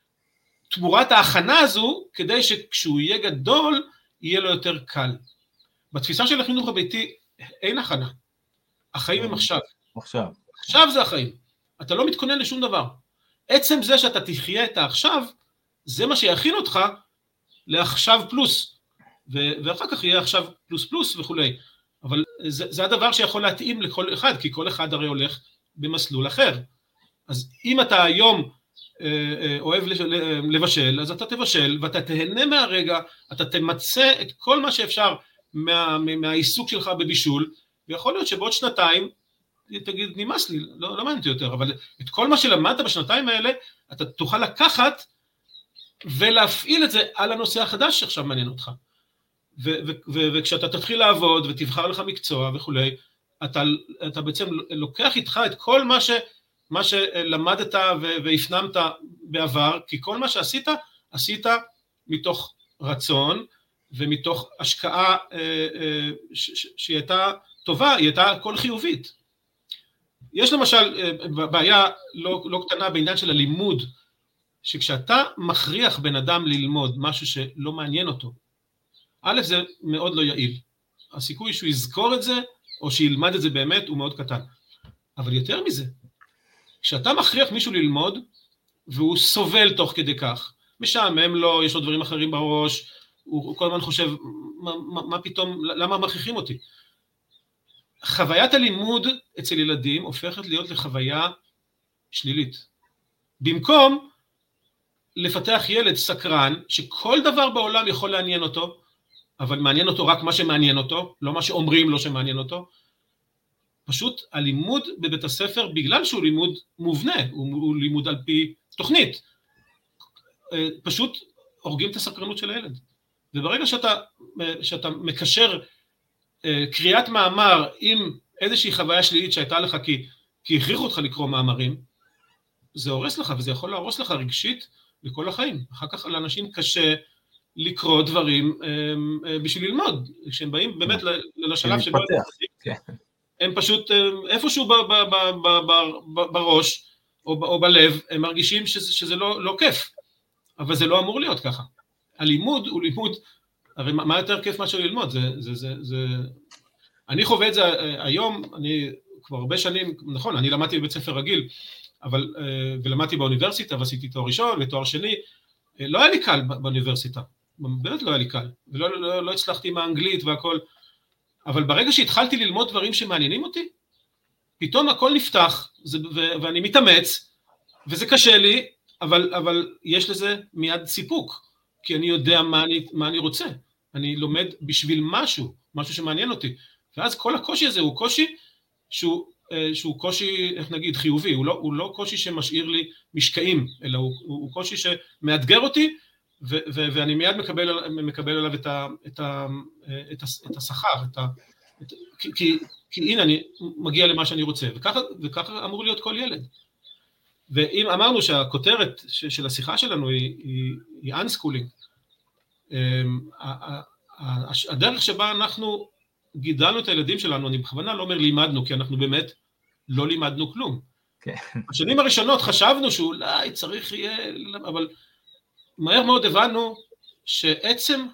תמורת ההכנה הזו, כדי שכשהוא יהיה גדול, יהיה לו יותר קל. בתפיסה של החינוך הביתי, אין הכנה. החיים הם עכשיו. עכשיו. עכשיו זה החיים. אתה לא מתכונן לשום דבר. עצם זה שאתה תחיה את העכשיו, זה מה שיכין אותך לעכשיו פלוס. ואחר כך יהיה עכשיו פלוס פלוס וכו'. אבל זה, זה הדבר שיכול להתאים לכל אחד, כי כל אחד הרי הולך במסלול אחר. אז אם אתה היום אוהב לבשל, אז אתה תבשל, ואתה תהנה מהרגע, אתה תמצא את כל מה שאפשר מה, מהעיסוק שלך בבישול, ויכול להיות שבעוד שנתיים, תגיד, נמאס לי, לא, לא מעניינתי יותר, אבל את כל מה שלמדת בשנתיים האלה, אתה תוכל לקחת, ולהפעיל את זה על הנושא החדש שעכשיו מעניין אותך. ו- ו- ו- וכשאתה תתחיל לעבוד, ותבחר לך מקצוע וכולי, אתה, אתה בעצם לוקח איתך את כל מה ש... מה שלמדת והפנמת בעבר, כי כל מה שעשית, עשית מתוך רצון, ומתוך השקעה שהיא הייתה טובה, היא הייתה כל חיובית. יש למשל בעיה לא, לא קטנה בעניין של הלימוד, שכשאתה מכריח בן אדם ללמוד משהו שלא מעניין אותו, א' זה מאוד לא יעיל. הסיכוי שהוא יזכור את זה, או שילמד את זה באמת, הוא מאוד קטן. אבל יותר מזה, כשאתה מכריח מישהו ללמוד, והוא סובל תוך כדי כך, משעמם לו, יש לו דברים אחרים בראש, הוא, הוא כל הזמן חושב, מה, מה, מה פתאום, למה מכריחים אותי? חוויית הלימוד אצל ילדים הופכת להיות לחוויה שלילית. במקום לפתח ילד סקרן, שכל דבר בעולם יכול לעניין אותו, אבל מעניין אותו רק מה שמעניין אותו, לא מה שאומרים לו שמעניין אותו, פשוט הלימוד בבית הספר, בגלל שהוא לימוד מובנה, הוא, הוא לימוד על פי תוכנית, פשוט הורגים את הסקרנות של הילד. וברגע שאתה, שאתה מקשר קריאת מאמר עם איזושהי חוויה שלילית שהייתה לך, כי, כי הכריחו אותך לקרוא מאמרים, זה הורס לך, וזה יכול להרוס לך רגשית לכל החיים. אחר כך לאנשים קשה לקרוא דברים בשביל ללמוד, כשהם באים באמת לשלב שבו הם פשוט איפשהו בראש או בלב, הם מרגישים שזה לא כיף, אבל זה לא אמור להיות ככה. הלימוד הוא לימוד, הרי מה יותר כיף מאשר ללמוד? אני חווה את זה היום, אני כבר הרבה שנים, נכון, אני למדתי בבית ספר רגיל, אבל, ולמדתי באוניברסיטה, ועשיתי תואר ראשון ותואר שני, לא היה לי קל באוניברסיטה, באמת לא היה לי קל, ולא לא, לא הצלחתי עם האנגלית והכל, אבל ברגע שהתחלתי ללמוד דברים שמעניינים אותי, פתאום הכל נפתח, זה, ו, ואני מתאמץ, וזה קשה לי, אבל, אבל יש לזה מיד סיפוק, כי אני יודע מה אני, מה אני רוצה, אני לומד בשביל משהו, משהו שמעניין אותי, ואז כל הקושי הזה הוא קושי שהוא, שהוא קושי, איך נגיד, חיובי, הוא לא, הוא לא קושי שמשאיר לי משקעים, אלא הוא, הוא קושי שמאתגר אותי, ו, ו, ואני מיד מקבל, מקבל עליו את, ה, את, ה, את, ה, את השכר, את ה, את, כי, כי, כי הנה אני מגיע למה שאני רוצה, וככה, וככה אמור להיות כל ילד. ואם אמרנו שהכותרת של השיחה שלנו היא, היא, היא unschooling, הדרך שבה אנחנו גידלנו את הילדים שלנו, אני בכוונה לא אומר לימדנו, כי אנחנו באמת לא לימדנו כלום. בשנים הראשונות חשבנו שאולי צריך יהיה, אבל מהר מאוד הבנו שעצם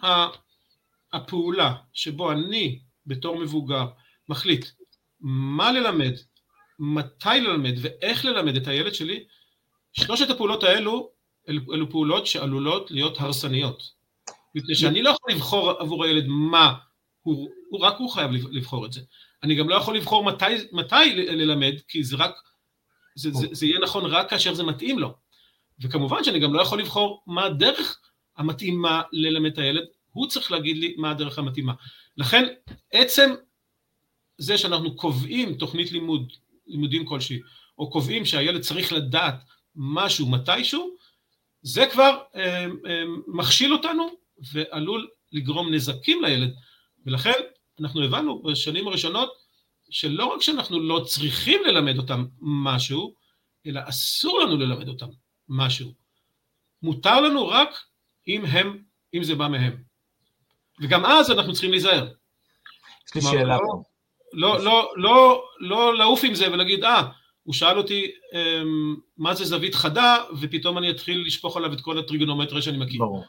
הפעולה שבו אני בתור מבוגר מחליט מה ללמד, מתי ללמד ואיך ללמד את הילד שלי, שלושת הפעולות האלו, אלו, אלו פעולות שעלולות להיות הרסניות. מפני שאני לא יכול לבחור עבור הילד מה, הוא, הוא רק הוא חייב לבחור את זה. אני גם לא יכול לבחור מתי, מתי ללמד, כי זה רק, זה, זה, זה יהיה נכון רק כאשר זה מתאים לו. וכמובן שאני גם לא יכול לבחור מה הדרך המתאימה ללמד את הילד, הוא צריך להגיד לי מה הדרך המתאימה. לכן, עצם זה שאנחנו קובעים תוכנית לימוד, לימודים כלשהי, או קובעים שהילד צריך לדעת משהו מתישהו, זה כבר אה, אה, מכשיל אותנו, ועלול לגרום נזקים לילד. ולכן אנחנו הבנו בשנים הראשונות, שלא רק שאנחנו לא צריכים ללמד אותם משהו, אלא אסור לנו ללמד אותם משהו. מותר לנו רק אם הם, אם זה בא מהם. וגם אז אנחנו צריכים להיזהר. יש לי שאלה פה. לא, לא, לא, לא לעוף עם זה ולהגיד, אה, הוא שאל אותי מה זה זווית חדה, ופתאום אני אתחיל לשפוך עליו את כל הטריגונומטריה שאני מכיר. ברור.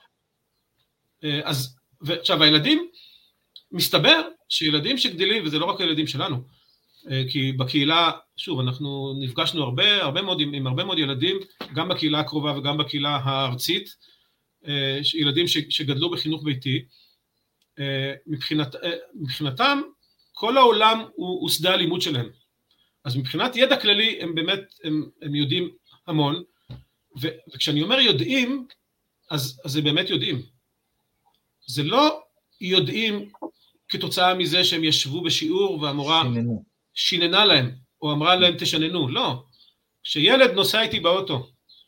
אז, עכשיו, הילדים, מסתבר שילדים שגדלים, וזה לא רק הילדים שלנו, כי בקהילה, שוב, אנחנו נפגשנו הרבה, הרבה מאוד, עם הרבה מאוד ילדים, גם בקהילה הקרובה וגם בקהילה הארצית, ילדים שגדלו בחינוך ביתי, מבחינת, מבחינתם, כל העולם הוא, הוא שדה הלימוד שלהם. אז מבחינת ידע כללי, הם באמת, הם, הם יודעים המון, ו, וכשאני אומר יודעים, אז, אז זה באמת יודעים. זה לא יודעים כתוצאה מזה שהם ישבו בשיעור והמורה שיננו. שיננה להם, או אמרה להם תשננו, לא. כשילד נוסע איתי באוטו,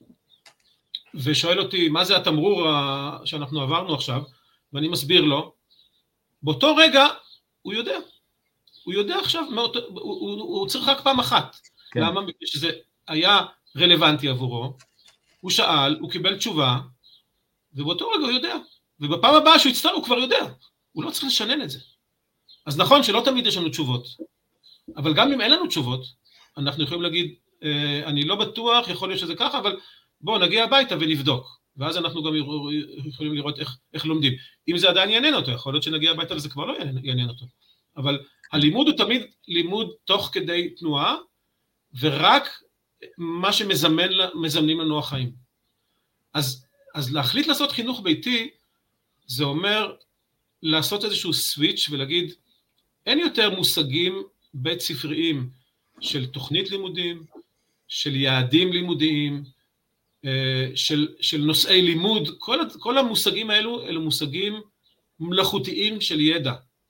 ושואל אותי מה זה התמרור שאנחנו עברנו עכשיו, ואני מסביר לו, באותו רגע הוא יודע. הוא יודע עכשיו, הוא, הוא, הוא, הוא צריך רק פעם אחת. כן. למה? שזה היה רלוונטי עבורו, הוא שאל, הוא קיבל תשובה, ובאותו רגע הוא יודע. ובפעם הבאה שהוא יצטרך, הוא כבר יודע. הוא לא צריך לשנן את זה. אז נכון שלא תמיד יש לנו תשובות, אבל גם אם אין לנו תשובות, אנחנו יכולים להגיד, אני לא בטוח, יכול להיות שזה ככה, אבל בואו נגיע הביתה ונבדוק. ואז אנחנו גם יכולים לראות איך, איך לומדים. אם זה עדיין יעניין אותו, יכול להיות שנגיע הביתה וזה כבר לא יעניין אותו. אבל הלימוד הוא תמיד לימוד תוך כדי תנועה, ורק מה שמזמנים לנו החיים. אז, אז להחליט לעשות חינוך ביתי, זה אומר לעשות איזשהו סוויץ' ולהגיד, אין יותר מושגים בית ספריים של תוכנית לימודים, של יעדים לימודיים, של, של נושאי לימוד, כל, כל המושגים האלו, אלו מושגים מלאכותיים של ידע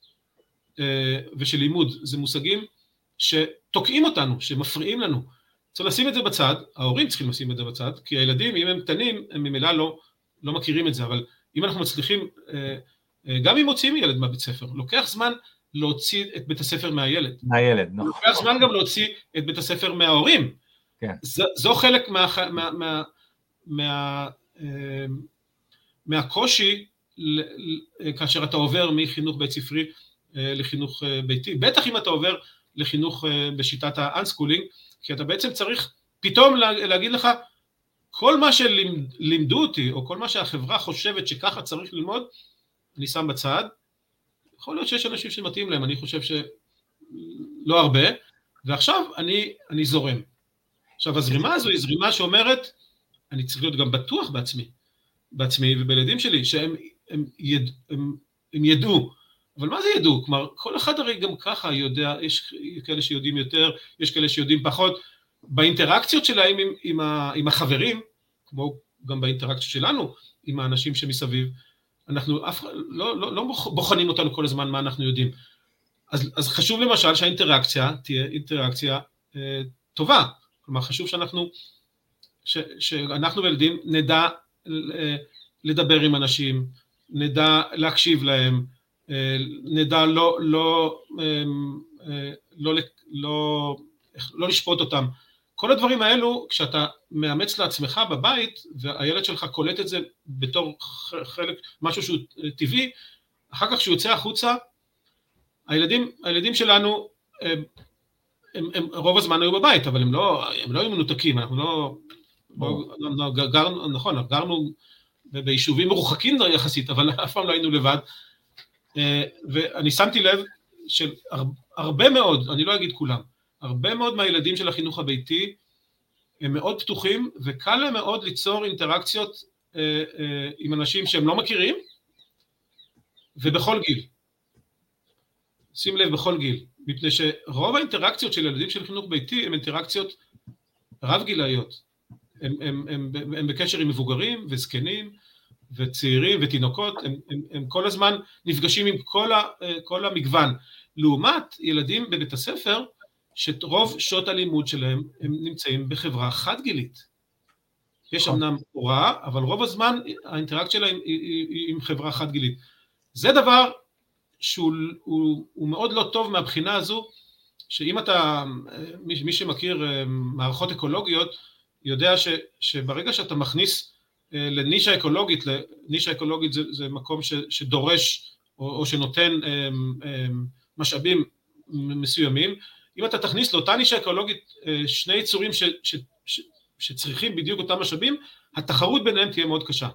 ושל לימוד. זה מושגים שתוקעים אותנו, שמפריעים לנו. צריך לשים את זה בצד, ההורים צריכים לשים את זה בצד, כי הילדים, אם הם קטנים, הם ממילא לא, לא מכירים את זה, אבל אם אנחנו מצליחים, גם אם מוציאים ילד מהבית ספר, לוקח זמן להוציא את בית הספר מהילד. מהילד, נכון. לוקח זמן גם להוציא את בית הספר מההורים. כן. זו, זו חלק מה, מה, מה, מה, מהקושי, כאשר אתה עובר מחינוך בית ספרי לחינוך ביתי. בטח אם אתה עובר לחינוך בשיטת האנסקולינג, כי אתה בעצם צריך פתאום להגיד לך, כל מה שלימדו אותי, או כל מה שהחברה חושבת שככה צריך ללמוד, אני שם בצד. יכול להיות שיש אנשים שמתאים להם, אני חושב שלא הרבה, ועכשיו אני, אני זורם. עכשיו, הזרימה הזו היא זרימה שאומרת, אני צריך להיות גם בטוח בעצמי, בעצמי ובילדים שלי, שהם הם יד, הם, הם ידעו. אבל מה זה ידעו? כלומר, כל אחד הרי גם ככה יודע, יש כאלה שיודעים יותר, יש כאלה שיודעים פחות, באינטראקציות שלהם עם, עם, ה, עם החברים, כמו גם באינטראקציות שלנו, עם האנשים שמסביב, אנחנו אף, לא, לא, לא בוחנים אותנו כל הזמן מה אנחנו יודעים. אז, אז חשוב למשל שהאינטראקציה תהיה אינטראקציה אה, טובה. כלומר, חשוב שאנחנו, ש, שאנחנו וילדים נדע אה, לדבר עם אנשים, נדע להקשיב להם, אה, נדע לא, לא, אה, אה, לא, לא, לא, לא לשפוט אותם. כל הדברים האלו, כשאתה מאמץ לעצמך בבית, והילד שלך קולט את זה בתור חלק, משהו שהוא טבעי, אחר כך שהוא יוצא החוצה, הילדים, הילדים שלנו, הם, הם, הם רוב הזמן היו בבית, אבל הם לא, הם לא היו מנותקים, אנחנו לא, לא גרנו, נכון, גרנו ביישובים מרוחקים יחסית, אבל אף פעם לא היינו לבד, ואני שמתי לב של הרבה מאוד, אני לא אגיד כולם, הרבה מאוד מהילדים של החינוך הביתי, הם מאוד פתוחים, וקל להם מאוד ליצור אינטראקציות אה, אה, עם אנשים שהם לא מכירים, ובכל גיל. שים לב, בכל גיל. מפני שרוב האינטראקציות של ילדים של חינוך ביתי, הן אינטראקציות רב גילאיות. הם, הם, הם, הם, הם בקשר עם מבוגרים וזקנים, וצעירים ותינוקות, הם, הם, הם כל הזמן נפגשים עם כל, ה, כל המגוון. לעומת ילדים בבית הספר, שרוב שעות הלימוד שלהם הם נמצאים בחברה חד גילית. יש אמנם הוראה, אבל רוב הזמן האינטראקציה שלהם היא, היא, היא עם חברה חד גילית. זה דבר שהוא הוא, הוא מאוד לא טוב מהבחינה הזו, שאם אתה, מי, מי שמכיר מערכות אקולוגיות, יודע ש, שברגע שאתה מכניס לנישה אקולוגית, לנישה אקולוגית זה, זה מקום ש, שדורש או, או שנותן משאבים מסוימים, אם אתה תכניס לאותה נישה אקולוגית שני יצורים ש, ש, ש, שצריכים בדיוק אותם משאבים, התחרות ביניהם תהיה מאוד קשה.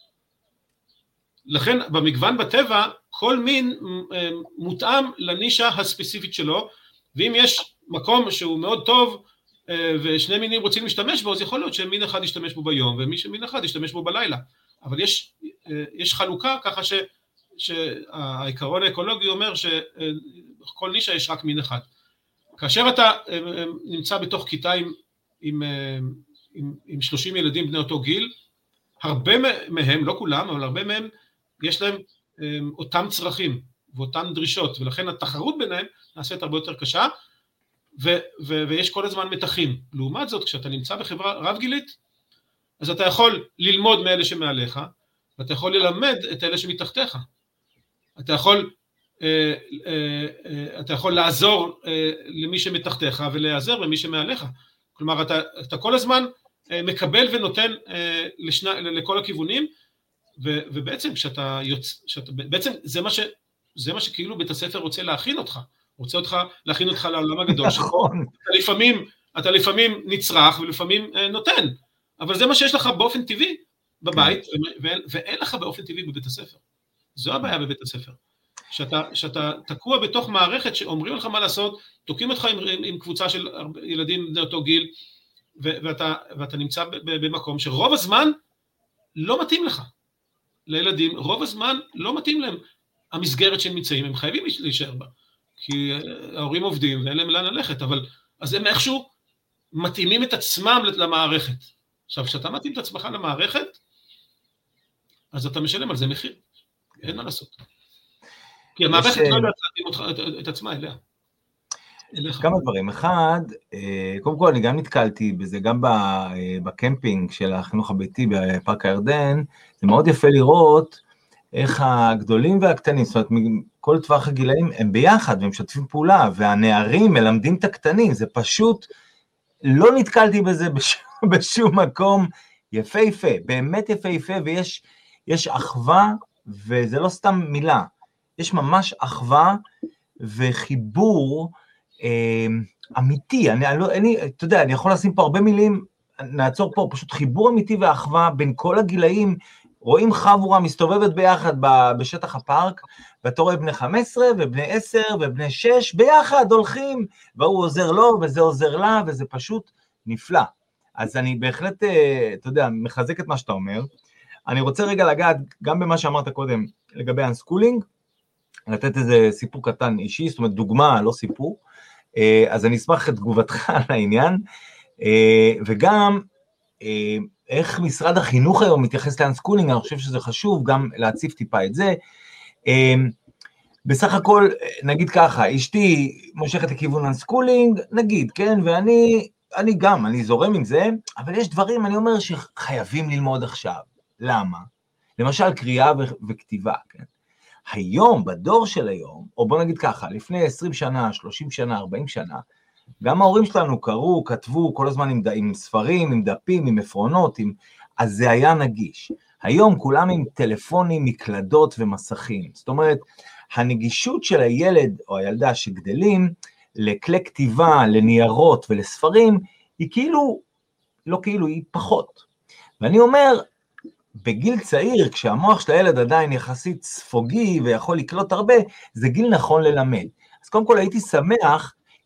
לכן במגוון בטבע, כל מין מותאם לנישה הספציפית שלו, ואם יש מקום שהוא מאוד טוב, ושני מינים רוצים להשתמש בו, אז יכול להיות שמין אחד ישתמש בו ביום, ומין אחד ישתמש בו בלילה. אבל יש, יש חלוקה ככה ש, שהעיקרון האקולוגי אומר שכל נישה יש רק מין אחד. כאשר אתה נמצא בתוך כיתה עם, עם, עם, עם שלושים ילדים בני אותו גיל, הרבה מהם, לא כולם, אבל הרבה מהם, יש להם אותם צרכים ואותן דרישות, ולכן התחרות ביניהם נעשית הרבה יותר קשה, ו- ו- ויש כל הזמן מתחים. לעומת זאת, כשאתה נמצא בחברה רב גילית, אז אתה יכול ללמוד מאלה שמעליך, ואתה יכול ללמד את אלה שמתחתיך. אתה יכול, אה, אה, אה, אתה יכול לעזור אה, למי שמתחתיך, ולעזר במי שמעליך. כלומר, אתה, אתה כל הזמן אה, מקבל ונותן אה, לשני, לכל הכיוונים, ו- ובעצם כשאתה יוצא, שאתה, בעצם זה מה ש, זה מה שכאילו בית הספר רוצה להכין אותך. רוצה אותך, להכין אותך לעולם הגדול. נכון. אתה לפעמים, אתה לפעמים נצרך ולפעמים נותן, אבל זה מה שיש לך באופן טבעי בבית, ואין, ואין לך באופן טבעי בבית הספר. זו הבעיה בבית הספר. שאתה, שאתה תקוע בתוך מערכת שאומרים לך מה לעשות, תוקעים אותך עם, עם, עם קבוצה של ילדים בני אותו גיל, ו, ואתה, ואתה נמצא במקום שרוב הזמן לא מתאים לך. לילדים, רוב הזמן לא מתאים להם המסגרת שהם נמצאים, הם חייבים להישאר בה. כי ההורים עובדים ואין להם לאן ללכת, אבל אז הם איכשהו מתאימים את עצמם למערכת. עכשיו, כשאתה מתאים את עצמך למערכת, אז אתה משלם על זה מחיר. אין מה לעשות. כי המערכת לא יודעת להתאים את עצמה אליה. כמה דברים. אחד, קודם כל אני גם נתקלתי בזה, גם בקמפינג של החינוך הביתי בפארק הירדן, זה מאוד יפה לראות איך הגדולים והקטנים, זאת אומרת, כל טווח הגילאים הם ביחד, והם משתפים פעולה, והנערים מלמדים את הקטנים, זה פשוט, לא נתקלתי בזה בשום, בשום מקום, יפה יפה, באמת יפה יפה, ויש יש אחווה, וזה לא סתם מילה, יש ממש אחווה, וחיבור אה, אמיתי, אני, אני, אני, אתה יודע, אני יכול לשים פה הרבה מילים, נעצור פה, פשוט חיבור אמיתי ואחווה, בין כל הגילאים, רואים חבורה מסתובבת ביחד בשטח הפארק, ואתה רואה בני חמש עשרה ובני עשר ובני שש, ביחד הולכים, והוא עוזר לו וזה עוזר לה, וזה פשוט נפלא. אז אני בהחלט, אתה יודע, מחזק את מה שאתה אומר. אני רוצה רגע לגעת גם במה שאמרת קודם, לגבי אנסקולינג, לתת איזה סיפור קטן אישי, זאת אומרת דוגמה, לא סיפור, אז אני אשמח את תגובתך על העניין, וגם, איך משרד החינוך היום מתייחס לאנסקולינג, אני חושב שזה חשוב גם להציף טיפה את זה. בסך הכל, נגיד ככה, אשתי מושכת לכיוון אנסקולינג, נגיד, כן, ואני אני גם, אני זורם עם זה, אבל יש דברים, אני אומר, שחייבים ללמוד עכשיו. למה? למשל, קריאה וכתיבה, כן? היום, בדור של היום, או בוא נגיד ככה, לפני עשרים שנה, שלושים שנה, ארבעים שנה, גם ההורים שלנו קראו, כתבו כל הזמן עם, עם ספרים, עם דפים, עם עפרונות, עם... אז זה היה נגיש. היום כולם עם טלפונים, מקלדות ומסכים. זאת אומרת, הנגישות של הילד או הילדה שגדלים לכלי כתיבה, לניירות ולספרים, היא כאילו, לא כאילו, היא פחות. ואני אומר, בגיל צעיר, כשהמוח של הילד עדיין יחסית ספוגי ויכול לקלוט הרבה, זה גיל נכון ללמד. אז קודם כל הייתי שמח,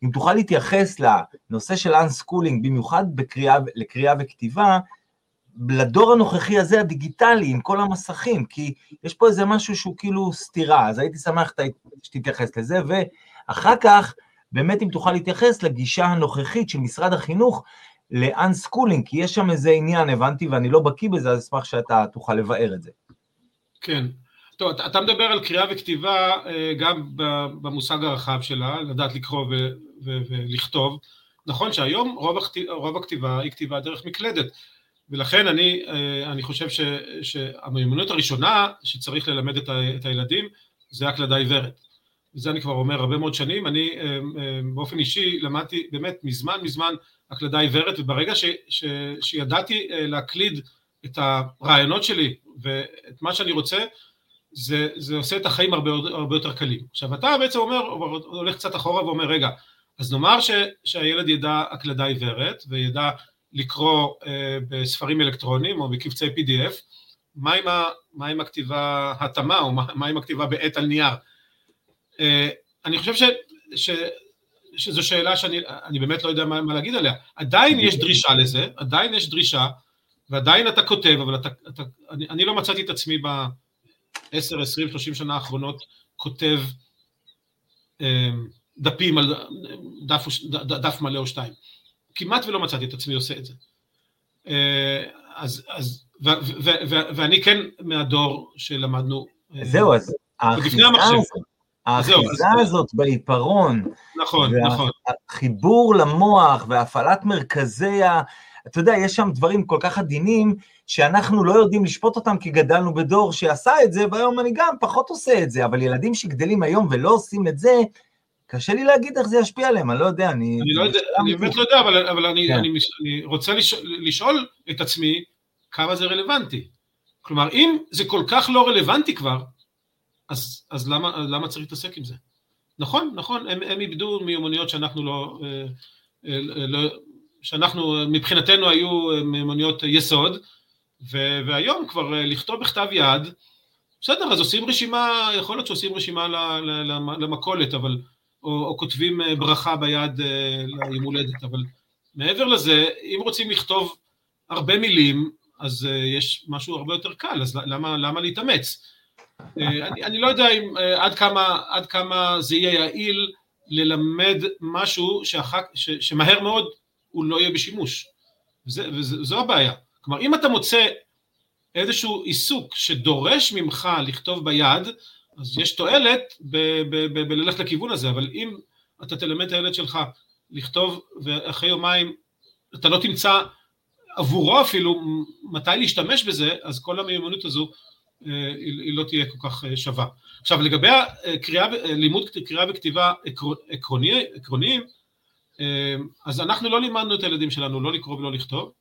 אם תוכל להתייחס לנושא של unschooling, במיוחד בקריאה, לקריאה וכתיבה, לדור הנוכחי הזה הדיגיטלי, עם כל המסכים, כי יש פה איזה משהו שהוא כאילו סתירה, אז הייתי שמח שתתייחס לזה, ואחר כך, באמת אם תוכל להתייחס לגישה הנוכחית של משרד החינוך, ל-unschooling, כי יש שם איזה עניין, הבנתי, ואני לא בקיא בזה, אז אשמח שאתה תוכל לבאר את זה. כן. טוב, אתה מדבר על קריאה וכתיבה, גם במושג הרחב שלה, לדעת לקרוא ולכתוב. נכון שהיום רוב הכתיבה היא כתיבה דרך מקלדת, ולכן אני, אני חושב ש, שהמיומנות הראשונה שצריך ללמד את הילדים, זה הקלדה עיוורת. וזה אני כבר אומר הרבה מאוד שנים, אני באופן אישי למדתי באמת מזמן מזמן הקלדה עיוורת, וברגע ש, ש, שידעתי להקליד את הרעיונות שלי ואת מה שאני רוצה, זה, זה עושה את החיים הרבה, הרבה יותר קלים. עכשיו אתה בעצם אומר, הולך קצת אחורה ואומר, רגע, אז נאמר ש, שהילד ידע הקלדה עיוורת, וידע לקרוא אה, בספרים אלקטרוניים או בקבצי פי די אף, מה עם, ה, מה עם הכתיבה התאמה, או מה, מה עם הכתיבה בעת על נייר? אה, אני חושב ש, ש, שזו שאלה שאני אני באמת לא יודע מה, מה להגיד עליה. עדיין יש דרישה לזה, עדיין יש דרישה, ועדיין אתה כותב, אבל אתה, אתה, אני, אני לא מצאתי את עצמי ב-עשר, עשרים, שלושים שנה האחרונות, כותב אה, דפים על דף, דף מלא או שתיים. כמעט ולא מצאתי את עצמי עושה את זה. אז, אז, ו, ו, ו, ואני כן מהדור שלמדנו. זהו, אז האחיזה הזאת, האחיזה הזאת בעיפרון, נכון, נכון. החיבור למוח והפעלת מרכזי, אתה יודע, יש שם דברים כל כך עדינים, שאנחנו לא יודעים לשפוט אותם, כי גדלנו בדור שעשה את זה, והיום אני גם פחות עושה את זה, אבל ילדים שגדלים היום ולא עושים את זה, קשה לי להגיד איך זה ישפיע עליהם, אני לא יודע, אני... אני לא יודע, אני באמת לא יודע, אבל, אבל אני, כן. אני, אני רוצה לשאול, לשאול את עצמי כמה זה רלוונטי. כלומר, אם זה כל כך לא רלוונטי כבר, אז, אז למה, למה צריך להתעסק עם זה? נכון, נכון, הם, הם איבדו מיומנויות שאנחנו לא, לא, שאנחנו, מבחינתנו היו מיומנויות יסוד, ו, והיום כבר לכתוב בכתב יד, בסדר, אז עושים רשימה, יכול להיות שעושים רשימה למקולת, אבל... או, או כותבים ברכה ביד ליום הולדת, אבל מעבר לזה, אם רוצים לכתוב הרבה מילים, אז יש משהו הרבה יותר קל, אז למה, למה להתאמץ? אני, אני לא יודע אם, עד כמה, עד כמה זה יהיה יעיל ללמד משהו שאחר, ש, שמהר מאוד הוא לא יהיה בשימוש, וזה, וזו הבעיה. כלומר, אם אתה מוצא איזשהו עיסוק שדורש ממך לכתוב ביד, אז יש תועלת בללכת לכיוון הזה, אבל אם אתה תלמד את הילד שלך לכתוב, ואחרי יומיים אתה לא תמצא עבורו אפילו מתי להשתמש בזה, אז כל המיומנות הזו היא לא תהיה כל כך שווה. עכשיו, לגבי הקריאה, לימוד קריאה וכתיבה עקרוני, עקרוניים, אז אנחנו לא לימדנו את הילדים שלנו לא לקרוא ולא לכתוב,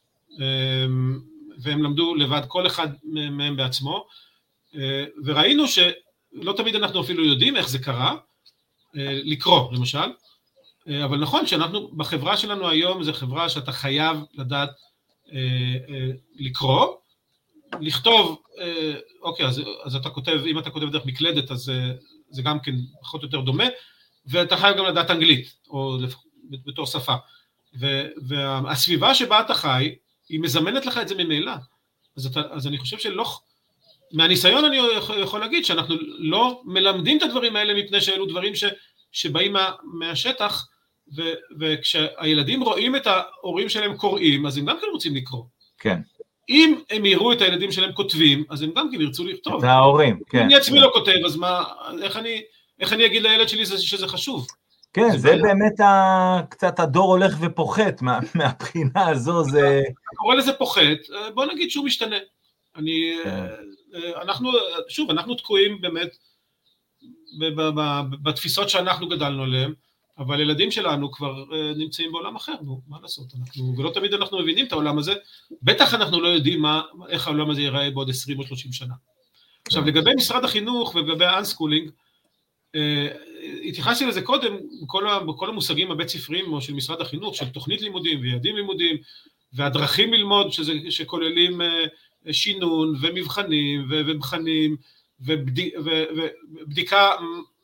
והם למדו לבד כל אחד מהם בעצמו, וראינו שלא תמיד אנחנו אפילו יודעים איך זה קרה, לקרוא למשל, אבל נכון שאנחנו, בחברה שלנו היום, זו חברה שאתה חייב לדעת לקרוא, לכתוב, אוקיי, אז, אז אתה כותב, אם אתה כותב דרך מקלדת, אז זה גם כן פחות או יותר דומה, ואתה חייב גם לדעת אנגלית, או בתור שפה, והסביבה שבה אתה חי, היא מזמנת לך את זה ממילא, אז, אתה, אז אני חושב שלא, מהניסיון אני יכול להגיד שאנחנו לא מלמדים את הדברים האלה מפני שאלו דברים ש, שבאים מה, מהשטח, ו, וכשהילדים רואים את ההורים שלהם קוראים, אז הם גם כן רוצים לקרוא. כן. אם הם יראו את הילדים שלהם כותבים, אז הם גם כן ירצו לכתוב. זה ההורים, כן. אם אני עצמי לא כותב, אז מה, איך אני, איך אני אגיד לילד שלי שזה חשוב? כן, זה, זה באמת ה... קצת הדור הולך ופוחת, מה, מהבחינה הזו זה... אתה קורא לזה פוחת, בוא נגיד שהוא משתנה. אני, אנחנו, שוב, אנחנו תקועים באמת בתפיסות שאנחנו גדלנו עליהן, אבל ילדים שלנו כבר נמצאים בעולם אחר, נו, מה לעשות? אנחנו, ולא תמיד אנחנו מבינים את העולם הזה, בטח אנחנו לא יודעים מה, איך העולם הזה ייראה בעוד עשרים או שלושים שנה. עכשיו, לגבי משרד החינוך ולגבי האנסקולינג, התייחסתי לזה קודם, בכל, בכל המושגים הבית ספריים או של משרד החינוך, של תוכנית לימודים ויעדים לימודים, והדרכים ללמוד שזה, שכוללים שינון ומבחנים ומבחנים ובדיקה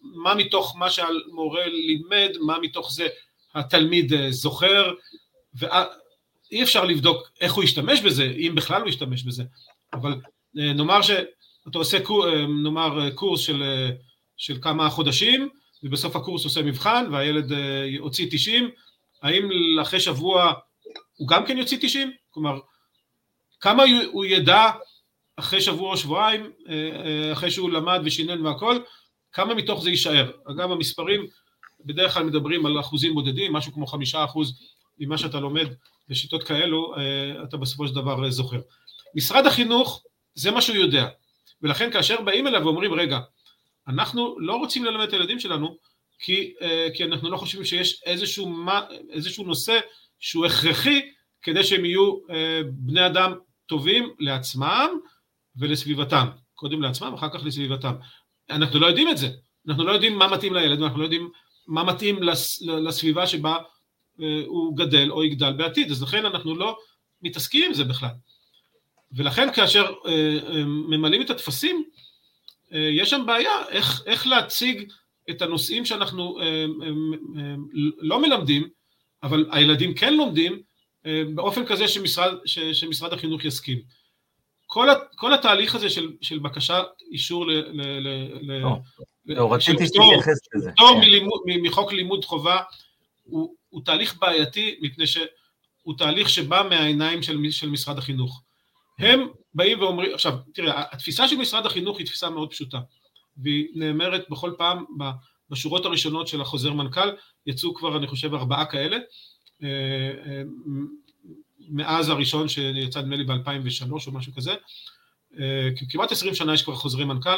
מה מתוך מה שהמורה לימד, מה מתוך זה התלמיד זוכר, ואי אפשר לבדוק איך הוא ישתמש בזה, אם בכלל הוא ישתמש בזה, אבל נאמר שאתה עושה, נאמר, קורס של, של כמה חודשים, ובסוף הקורס עושה מבחן, והילד הוציא תשעים, האם אחרי שבוע הוא גם כן יוציא תשעים? כלומר, כמה הוא ידע אחרי שבוע או שבועיים, אחרי שהוא למד ושינן והכל, כמה מתוך זה יישאר? אגב, המספרים בדרך כלל מדברים על אחוזים בודדים, משהו כמו חמישה אחוז ממה שאתה לומד בשיטות כאלו, אתה בסופו של דבר זוכר. משרד החינוך, זה מה שהוא יודע, ולכן כאשר באים אליו ואומרים, רגע, אנחנו לא רוצים ללמד את הילדים שלנו, כי, כי אנחנו לא חושבים שיש איזשהו, איזשהו נושא שהוא הכרחי, כדי שהם יהיו בני אדם טובים לעצמם ולסביבתם. קודם לעצמם, אחר כך לסביבתם. אנחנו לא יודעים את זה. אנחנו לא יודעים מה מתאים לילד, אנחנו לא יודעים מה מתאים לסביבה שבה הוא גדל או יגדל בעתיד. אז לכן אנחנו לא מתעסקים עם זה בכלל. ולכן כאשר ממלאים את התפסים, יש שם בעיה, איך, איך להציג את הנושאים שאנחנו לא מלמדים, אבל הילדים כן לומדים, באופן כזה שמשרד, שמשרד החינוך יסכים. כל, כל התהליך הזה של, של בקשת אישור ל... ל, ל לא, רציתי שתתייחס לזה. פטור מחוק לימוד חובה, הוא, הוא תהליך בעייתי, מפני שהוא תהליך שבא מהעיניים של, של משרד החינוך. הם באים ואומרים, עכשיו, תראה, התפיסה של משרד החינוך היא תפיסה מאוד פשוטה, והיא נאמרת בכל פעם, בשורות הראשונות של החוזר מנכ"ל, יצאו כבר, אני חושב, ארבעה כאלה, מאז הראשון שיצא נדמה לי ב-אלפיים ושלוש או משהו כזה, כמעט עשרים שנה יש כבר חוזרי מנכ"ל,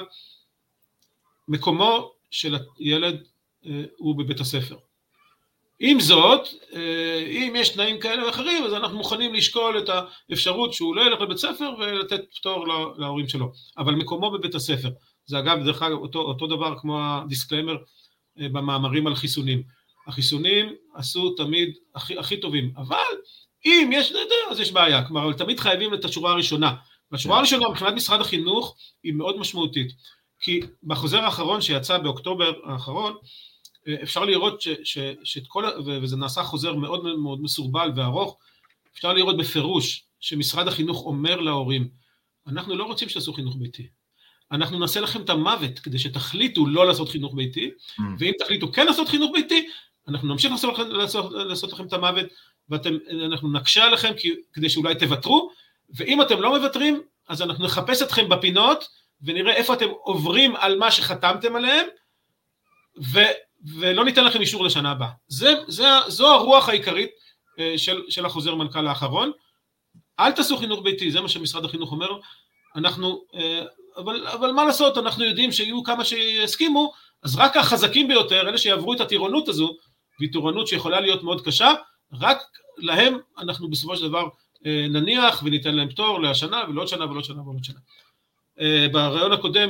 מקומו של הילד הוא בבית הספר. עם זאת, אם יש תנאים כאלה ואחרים, אז אנחנו מוכנים לשקול את האפשרות שהוא לא ילך לבית ספר ולתת פטור להורים שלו, אבל מקומו בבית הספר. זה אגב, דרך אגב, אותו, אותו דבר כמו הדיסקליימר במאמרים על חיסונים. החיסונים עשו תמיד הכי, הכי טובים, אבל אם יש נדר, אז יש בעיה. כלומר, תמיד חייבים את השורה הראשונה. והשורה הראשונה, מבחינת משרד החינוך, היא מאוד משמעותית. כי בחוזר האחרון שיצא באוקטובר האחרון, אפשר לראות ש, ש, שאת כל, וזה נעשה חוזר מאוד מאוד מסורבל וארוך, אפשר לראות בפירוש שמשרד החינוך אומר להורים, אנחנו לא רוצים שתעשו חינוך ביתי. אנחנו נעשה לכם את המוות כדי שתחליטו לא לעשות חינוך ביתי, mm. ואם תחליטו כן לעשות חינוך ביתי, אנחנו נמשיך לעשות, לעשות, לעשות לכם את המוות, ואנחנו נקשה עליכם כדי שאולי תוותרו, ואם אתם לא מבטרים, אז אנחנו נחפש אתכם בפינות, ונראה איפה אתם עוברים על מה שחתמתם עליהם, ו, ולא ניתן לכם אישור לשנה הבאה. זה, זה, זו הרוח העיקרית של, של החוזר מנכ"ל האחרון. אל תעשו חינוך ביתי, זה מה שמשרד החינוך אומר, אנחנו, אבל, אבל מה לעשות, אנחנו יודעים שיהיו כמה שיסכימו, אז רק החזקים ביותר, אלה שיעברו את הטירונות הזו, והיא טירונות שיכולה להיות מאוד קשה, רק להם אנחנו בסופו של דבר נניח וניתן להם פטור לשנה ולעוד שנה ולעוד שנה ולעוד שנה. ברעיון הקודם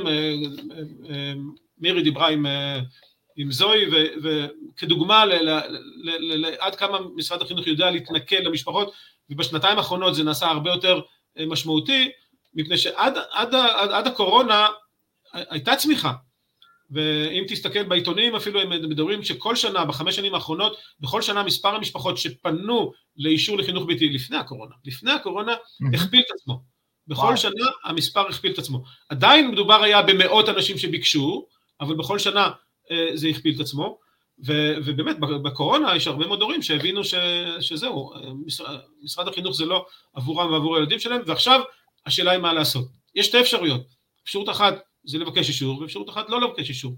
מירי דיברה עם, עם זוי, וכדוגמה עד כמה משרד החינוך יודע להתנקל למשפחות, ובשנתיים האחרונות זה נעשה הרבה יותר משמעותי, מפני שעד עד, עד, עד הקורונה הייתה צמיחה, ואם תסתכל בעיתונים אפילו הם מדברים שכל שנה, בחמש שנים האחרונות, בכל שנה מספר המשפחות שפנו לאישור לחינוך ביתי לפני הקורונה, לפני הקורונה הכפיל את עצמו, בכל שנה המספר הכפיל את עצמו, עדיין מדובר היה במאות אנשים שביקשו, אבל בכל שנה זה הכפיל את עצמו, ובאמת בקורונה יש הרבה מאוד הורים שהבינו שזהו, משרד החינוך זה לא עבורם ועבור הילדים שלהם, ועכשיו השאלה היא מה לעשות. יש שתי אפשרויות, אפשרות אחת זה לבקש אישור, ואפשרות אחת לא לבקש אישור.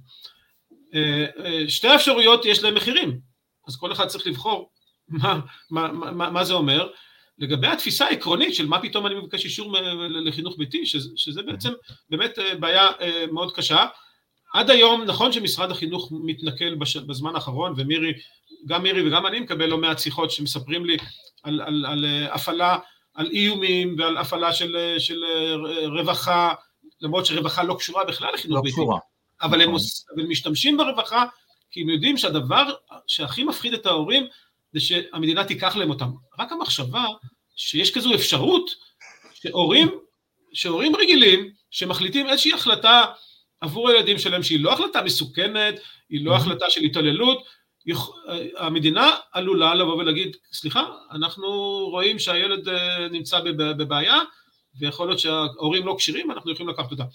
שתי האפשרויות יש להם מחירים, אז כל אחד צריך לבחור מה, מה, מה, מה זה אומר, לגבי התפיסה העקרונית של מה פתאום אני מבקש אישור לחינוך ביתי, שזה בעצם באמת בעיה מאוד קשה. עד היום, נכון שמשרד החינוך מתנקל בזמן האחרון, ומירי, גם מירי וגם אני מקבל לא מעט שיחות שמספרים לי על, על, על הפעלה, על איומים ועל הפעלה של, של רווחה, למרות שרווחה לא קשורה בכלל לחינוך ביתי, אבל הם, הם משתמשים ברווחה, כי הם יודעים שהדבר שהכי מפחיד את ההורים, זה שהמדינה תיקח להם אותם. רק המחשבה שיש כזו אפשרות, שהורים, שהורים רגילים, שמחליטים איזושהי החלטה עבור הילדים שלהם, שהיא לא החלטה מסוכנת, היא לא החלטה של התעללות, המדינה עלולה לבוא ולהגיד, סליחה, אנחנו רואים שהילד נמצא בבעיה, ויכול להיות שההורים לא קשירים, אנחנו יכולים לקחת אותה.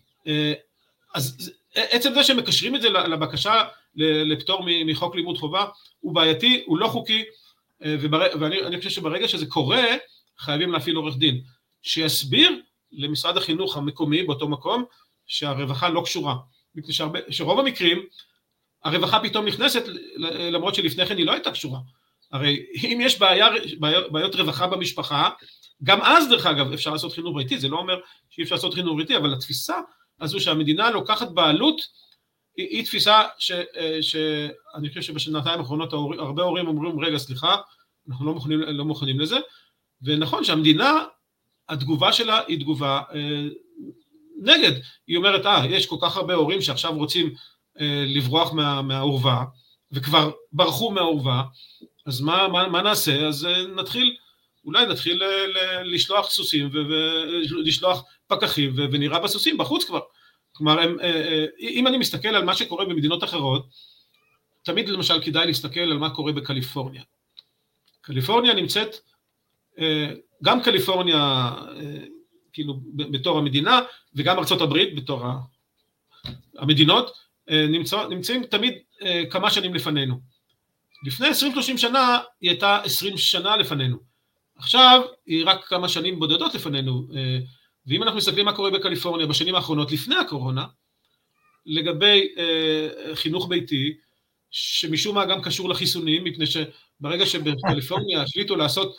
אז עצם זה שמקשרים את זה לבקשה לפטור מחוק לימוד חובה, הוא בעייתי, הוא לא חוקי, ואני חושב שברגע שזה קורה, חייבים להפעיל עורך דין, שיסביר למשרד החינוך המקומי באותו מקום, שהרווחה לא קשורה. שרוב המקרים, הרווחה פתאום נכנסת, למרות שלפני כן היא לא הייתה קשורה. הרי אם יש בעיה, בעיות רווחה במשפחה, גם אז דרך אגב אפשר לעשות חינוך ביתי, זה לא אומר שאי אפשר לעשות חינוך ביתי, אבל התפיסה הזו שהמדינה לוקחת בעלות, היא, היא תפיסה ש, שאני חושב שבשנתיים האחרונות הרבה הורים אומרים, רגע סליחה, אנחנו לא מוכנים, לא מוכנים לזה, ונכון שהמדינה, התגובה שלה היא תגובה אה, נגד, היא אומרת, אה, יש כל כך הרבה הורים שעכשיו רוצים אה, לברוח מה, מהעורבה, וכבר ברחו מהעורבה, אז מה, מה, מה נעשה? אז אה, נתחיל, אולי נתחיל ל, ל, לשלוח סוסים, ולשלוח פקחים, ו, ונראה בסוסים בחוץ כבר. כלומר, הם, אה, אה, אם אני מסתכל על מה שקורה במדינות אחרות, תמיד למשל כדאי להסתכל על מה קורה בקליפורניה. קליפורניה נמצאת, אה, גם קליפורניה, אה, כאילו בתור המדינה, וגם ארצות הברית בתור המדינות, נמצא, נמצאים תמיד כמה שנים לפנינו. לפני עשרים שלושים שנה, היא הייתה עשרים שנה לפנינו. עכשיו, היא רק כמה שנים בודדות לפנינו. ואם אנחנו מסתכלים מה קורה בקליפורניה בשנים האחרונות, לפני הקורונה, לגבי חינוך ביתי, שמשום מה גם קשור לחיסונים, מפני שברגע שבקליפורניה החליטו לעשות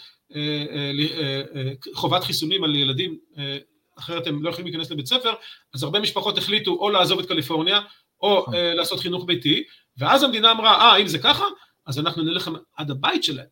חובת חיסונים על ילדים, אחרת הם לא יכולים להיכנס לבית ספר, אז הרבה משפחות החליטו או לעזוב את קליפורניה, או לעשות חינוך ביתי, ואז המדינה אמרה, אה, אם זה ככה, אז אנחנו נלך עד הבית שלהם,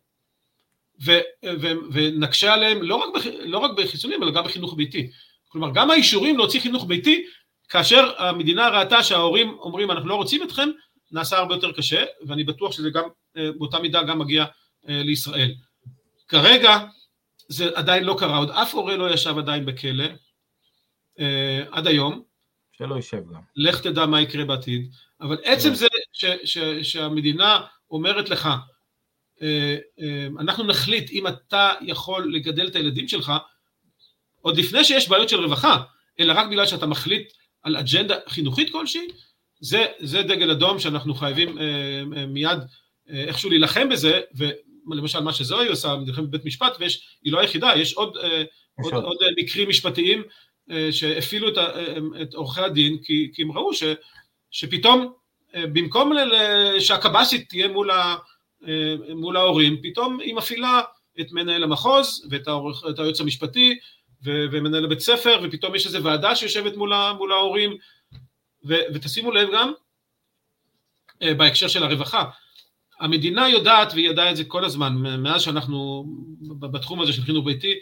ונקשה עליהם לא רק בחיסונים, אלא גם בחינוך ביתי. כלומר, גם האישורים להוציא חינוך ביתי, כאשר המדינה ראתה שההורים אומרים, אנחנו לא רוצים אתכם, נעשה הרבה יותר קשה, ואני בטוח שזה גם, באותה מידה גם מגיע לישראל. כרגע זה עדיין לא קרה, עוד אף הורה לא ישב עדיין בכלא, אה, עד היום. שלא יישב גם. לך תדע מה יקרה בעתיד, אבל עצם זה ש, ש, שהמדינה אומרת לך, אה, אה, אנחנו נחליט אם אתה יכול לגדל את הילדים שלך, עוד לפני שיש בעיות של רווחה, אלא רק בגלל שאתה מחליט על אג'נדה חינוכית כלשהי, זה, זה דגל אדום שאנחנו חייבים אה, אה, מיד אה, איכשהו להילחם בזה, ו... למשל מה שזוהי עושה, מלחמת בית משפט, ויש, היא לא היחידה, יש עוד, עוד, עוד מקרים משפטיים שהפעילו את, את עורכי הדין, כי, כי הם ראו ש, שפתאום, במקום שהקב"סית תהיה מול, ה, מול ההורים, פתאום היא מפעילה את מנהל המחוז, ואת העורך, את היועץ המשפטי, ו, ומנהל הבית ספר, ופתאום יש איזו ועדה שיושבת מול, מול ההורים, ו, ותשימו לב גם, בהקשר של הרווחה, המדינה יודעת, והיא ידעה את זה כל הזמן, מאז שאנחנו בתחום הזה של חינוך ביתי,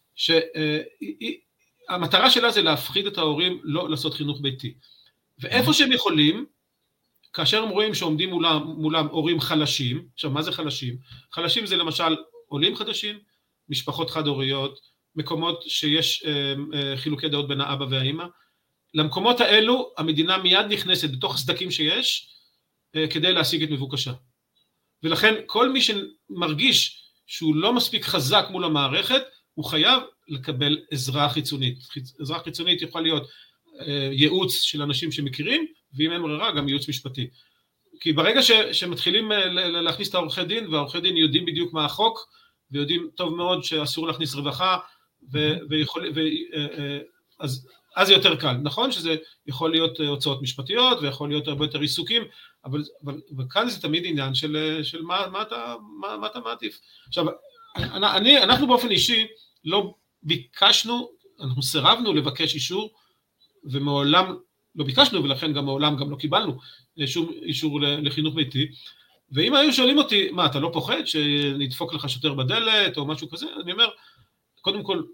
שהמטרה שלה זה להפחיד את ההורים לא לעשות חינוך ביתי. ואיפה שהם יכולים, כאשר הם רואים שעומדים מולם, מולם הורים חלשים, עכשיו מה זה חלשים? חלשים זה למשל עולים חדשים, משפחות חד-הוריות, מקומות שיש חילוקי דעות בין האבא והאמא, למקומות האלו המדינה מיד נכנסת בתוך סדקים שיש, כדי להשיג את מבוקשה. ולכן כל מי שמרגיש שהוא לא מספיק חזק מול המערכת, הוא חייב לקבל עזרה חיצונית. עזרה חיצונית יכול להיות ייעוץ של אנשים שמכירים, ואם אין ברירה גם ייעוץ משפטי. כי ברגע ש, שמתחילים להכניס את העורכי דין, והעורכי דין יודעים בדיוק מה החוק, ויודעים טוב מאוד שאסור להכניס רווחה, ו, ויכול, ו, אז, אז זה יותר קל. נכון שזה יכול להיות הוצאות משפטיות, ויכול להיות הרבה יותר עיסוקים, אבל, אבל וכאן זה תמיד עניין של, של מה, מה אתה, מה, מה אתה מעדיף. עכשיו, אני, אנחנו באופן אישי לא ביקשנו, אנחנו סירבנו לבקש אישור, ומעולם לא ביקשנו, ולכן גם מעולם גם לא קיבלנו שום אישור לחינוך ביתי, ואם היו שואלים אותי, מה, אתה לא פוחד שנדפוק לך שוטר בדלת, או משהו כזה? אני אומר, קודם כל,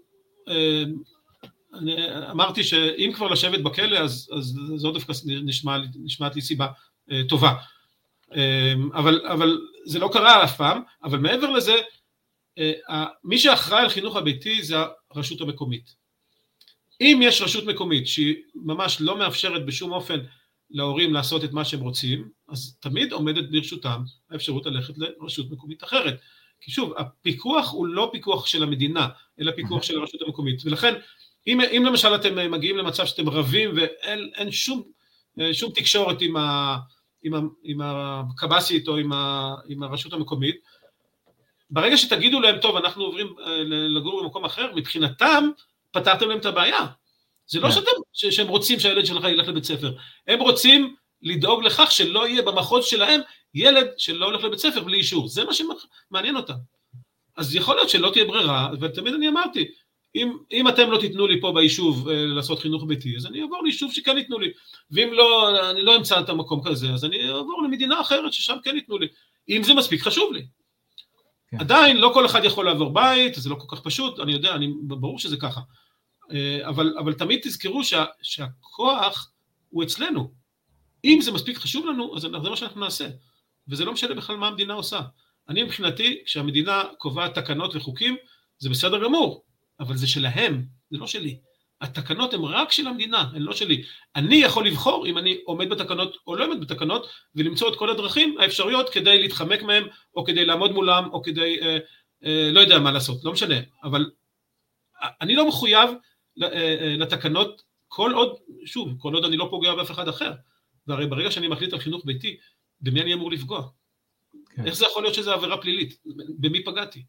אני אמרתי שאם כבר לשבת בכלא, אז, אז זו דווקא נשמע, נשמעת לי סיבה טובה. אבל, אבל זה לא קרה אף פעם, אבל מעבר לזה, מי שאחראי על חינוך הביתי זה הרשות המקומית. אם יש רשות מקומית שהיא ממש לא מאפשרת בשום אופן להורים לעשות את מה שהם רוצים, אז תמיד עומדת ברשותם האפשרות ללכת לרשות מקומית אחרת. כי שוב, הפיקוח הוא לא פיקוח של המדינה, אלא פיקוח של הרשות המקומית. ולכן, אם, אם למשל אתם מגיעים למצב שאתם רבים ואין אין שום, שום תקשורת עם, ה, עם, ה, עם הקב"סית או עם, ה, עם הרשות המקומית, ברגע שתגידו להם, טוב, אנחנו עוברים לגור במקום אחר, מבחינתם פתרתם להם את הבעיה. זה לא שאתם, שהם רוצים שהילד שלך ילך לבית ספר, הם רוצים לדאוג לכך שלא יהיה במחוז שלהם ילד שלא הולך לבית ספר בלי אישור, זה מה שמעניין אותם. אז יכול להיות שלא תהיה ברירה, ותמיד אני אמרתי, אם, אם אתם לא תיתנו לי פה ביישוב לעשות חינוך ביתי, אז אני אעבור ליישוב שכן ייתנו לי, ואם לא, אני לא אמצא את המקום כזה, אז אני אעבור למדינה אחרת ששם כן ייתנו לי, אם זה מספיק חשוב לי. כן. עדיין לא כל אחד יכול לעבור בית, זה לא כל כך פשוט, אני יודע, אני, ברור שזה ככה, אבל, אבל תמיד תזכרו שה, שהכוח הוא אצלנו, אם זה מספיק חשוב לנו, אז זה מה שאנחנו נעשה, וזה לא משנה בכלל מה המדינה עושה. אני מבחינתי, כשהמדינה קובעת תקנות וחוקים, זה בסדר גמור, אבל זה שלהם, זה לא שלי. התקנות הן רק של המדינה, הן לא שלי. אני יכול לבחור אם אני עומד בתקנות או לא עומד בתקנות, ולמצוא את כל הדרכים האפשריות כדי להתחמק מהם, או כדי לעמוד מולם, או כדי, אה, אה, לא יודע מה לעשות, לא משנה. אבל אני לא מחויב לתקנות, כל עוד, שוב, כל עוד אני לא פוגע באף אחד אחר. והרי ברגע שאני מחליט על חינוך ביתי, במי אני אמור לפגוע? כן. איך זה יכול להיות שזה עבירה פלילית? במי פגעתי?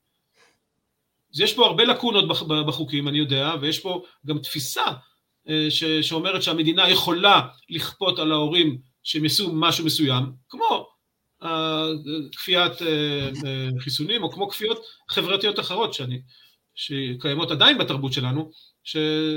אז יש פה הרבה לקונות בחוקים, אני יודע, ויש פה גם תפיסה ש- שאומרת שהמדינה יכולה לכפות על ההורים שהם יעשו משהו מסוים, כמו uh, כפיית uh, חיסונים, או כמו כפיות חברתיות אחרות שאני, שקיימות עדיין בתרבות שלנו, ש-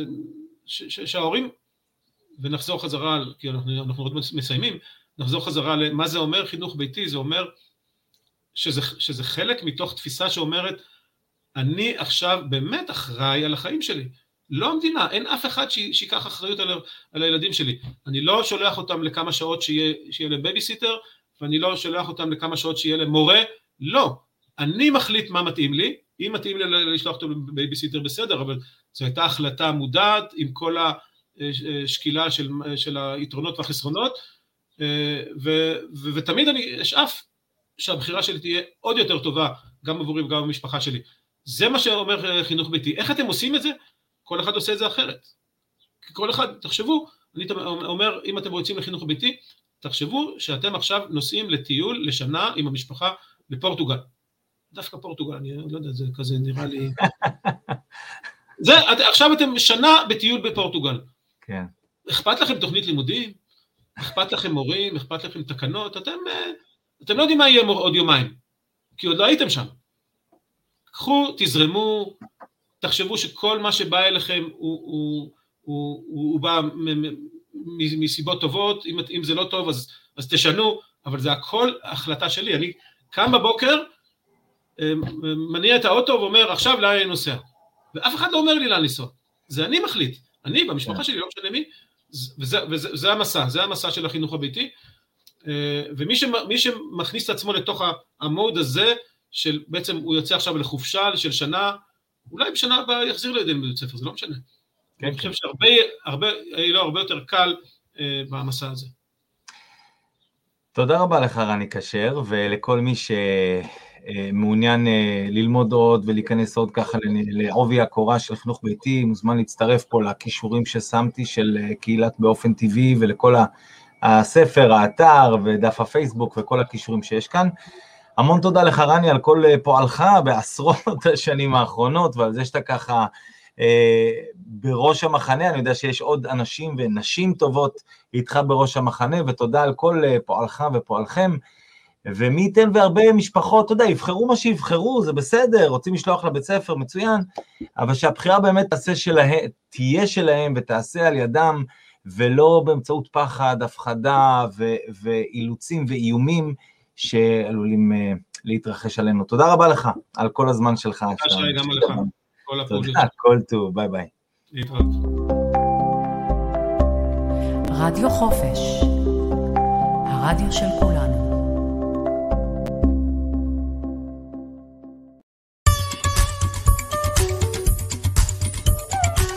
ש- ש- שההורים, ונחזור חזרה, כי אנחנו, אנחנו עוד מסיימים, נחזור חזרה למה זה אומר חינוך ביתי, זה אומר שזה, שזה חלק מתוך תפיסה שאומרת, אני עכשיו באמת אחראי על החיים שלי, לא המדינה, אין אף אחד שיקח אחריות על, על הילדים שלי, אני לא שולח אותם לכמה שעות שיהיה, שיהיה להם בייביסיטר, ואני לא שולח אותם לכמה שעות שיהיה להם מורה, לא, אני מחליט מה מתאים לי, אם מתאים לי לשלוח אותם לבייביסיטר בסדר, אבל זו הייתה החלטה מודעת, עם כל השקילה של, של היתרונות והחסרונות, ו, ו, ותמיד אני אשאף שהבחירה שלי תהיה עוד יותר טובה, גם עבורי וגם במשפחה שלי. זה מה שאומר חינוך ביתי. איך אתם עושים את זה? כל אחד עושה את זה אחרת. כל אחד, תחשבו, אני אומר, אם אתם רוצים לחינוך ביתי, תחשבו שאתם עכשיו נוסעים לטיול לשנה עם המשפחה לפורטוגל. דווקא פורטוגל, אני לא יודע, זה כזה נראה לי... זה, עכשיו אתם שנה בטיול בפורטוגל. כן. אכפת לכם תוכנית לימודים? אכפת לכם מורים? אכפת לכם תקנות? אתם, אתם לא יודעים מה יהיה עוד יומיים, כי עוד לא הייתם שם. קחו, תזרמו, תחשבו שכל מה שבא אליכם הוא, הוא, הוא, הוא, הוא בא מסיבות טובות, אם, אם זה לא טוב אז, אז תשנו, אבל זה הכל החלטה שלי. אני קם בבוקר, מניע את האוטו ואומר, עכשיו לאן אני נוסע. ואף אחד לא אומר לי לאן לנסוע. זה אני מחליט. אני, במשפחה שלי, לא משנה מי, וזה, וזה, זה המסע, זה המסע של החינוך הביתי, ומי שמ, שמכניס את עצמו לתוך המוד הזה, של בעצם הוא יוצא עכשיו לחופשה של שנה, אולי בשנה הבאה יחזיר לידינו בבית ספר, זה לא משנה. כן, אני חושב כן. שהרבה, הרבה, לא, הרבה יותר קל אה, במסע הזה. תודה רבה לך רני כשר, ולכל מי שמעוניין אה, ללמוד עוד ולהיכנס עוד ככה לעובי הקורה של חינוך ביתי, מוזמן להצטרף פה לכישורים ששמתי של קהילת באופן טבעי, ולכל הספר, האתר ודף הפייסבוק וכל הכישורים שיש כאן. המון תודה לך רני על כל פועלך בעשרות השנים האחרונות, ועל זה שאתה ככה אה, בראש המחנה, אני יודע שיש עוד אנשים ונשים טובות איתך בראש המחנה, ותודה על כל פועלך ופועלכם, ומי ייתן והרבה משפחות, אתה יודע, יבחרו מה שיבחרו, זה בסדר, רוצים לשלוח לבית ספר, מצוין, אבל שהבחירה באמת תעשה שלהם, תהיה שלהם ותעשה על ידם, ולא באמצעות פחד, הפחדה ו- ואילוצים ואיומים, שעלולים uh, להתרחש עלינו. תודה רבה לך על כל הזמן שלך. תודה שי, גם עליך. תודה, כל טוב, ביי ביי. להתראות. רדיו חופש, הרדיו של כולנו.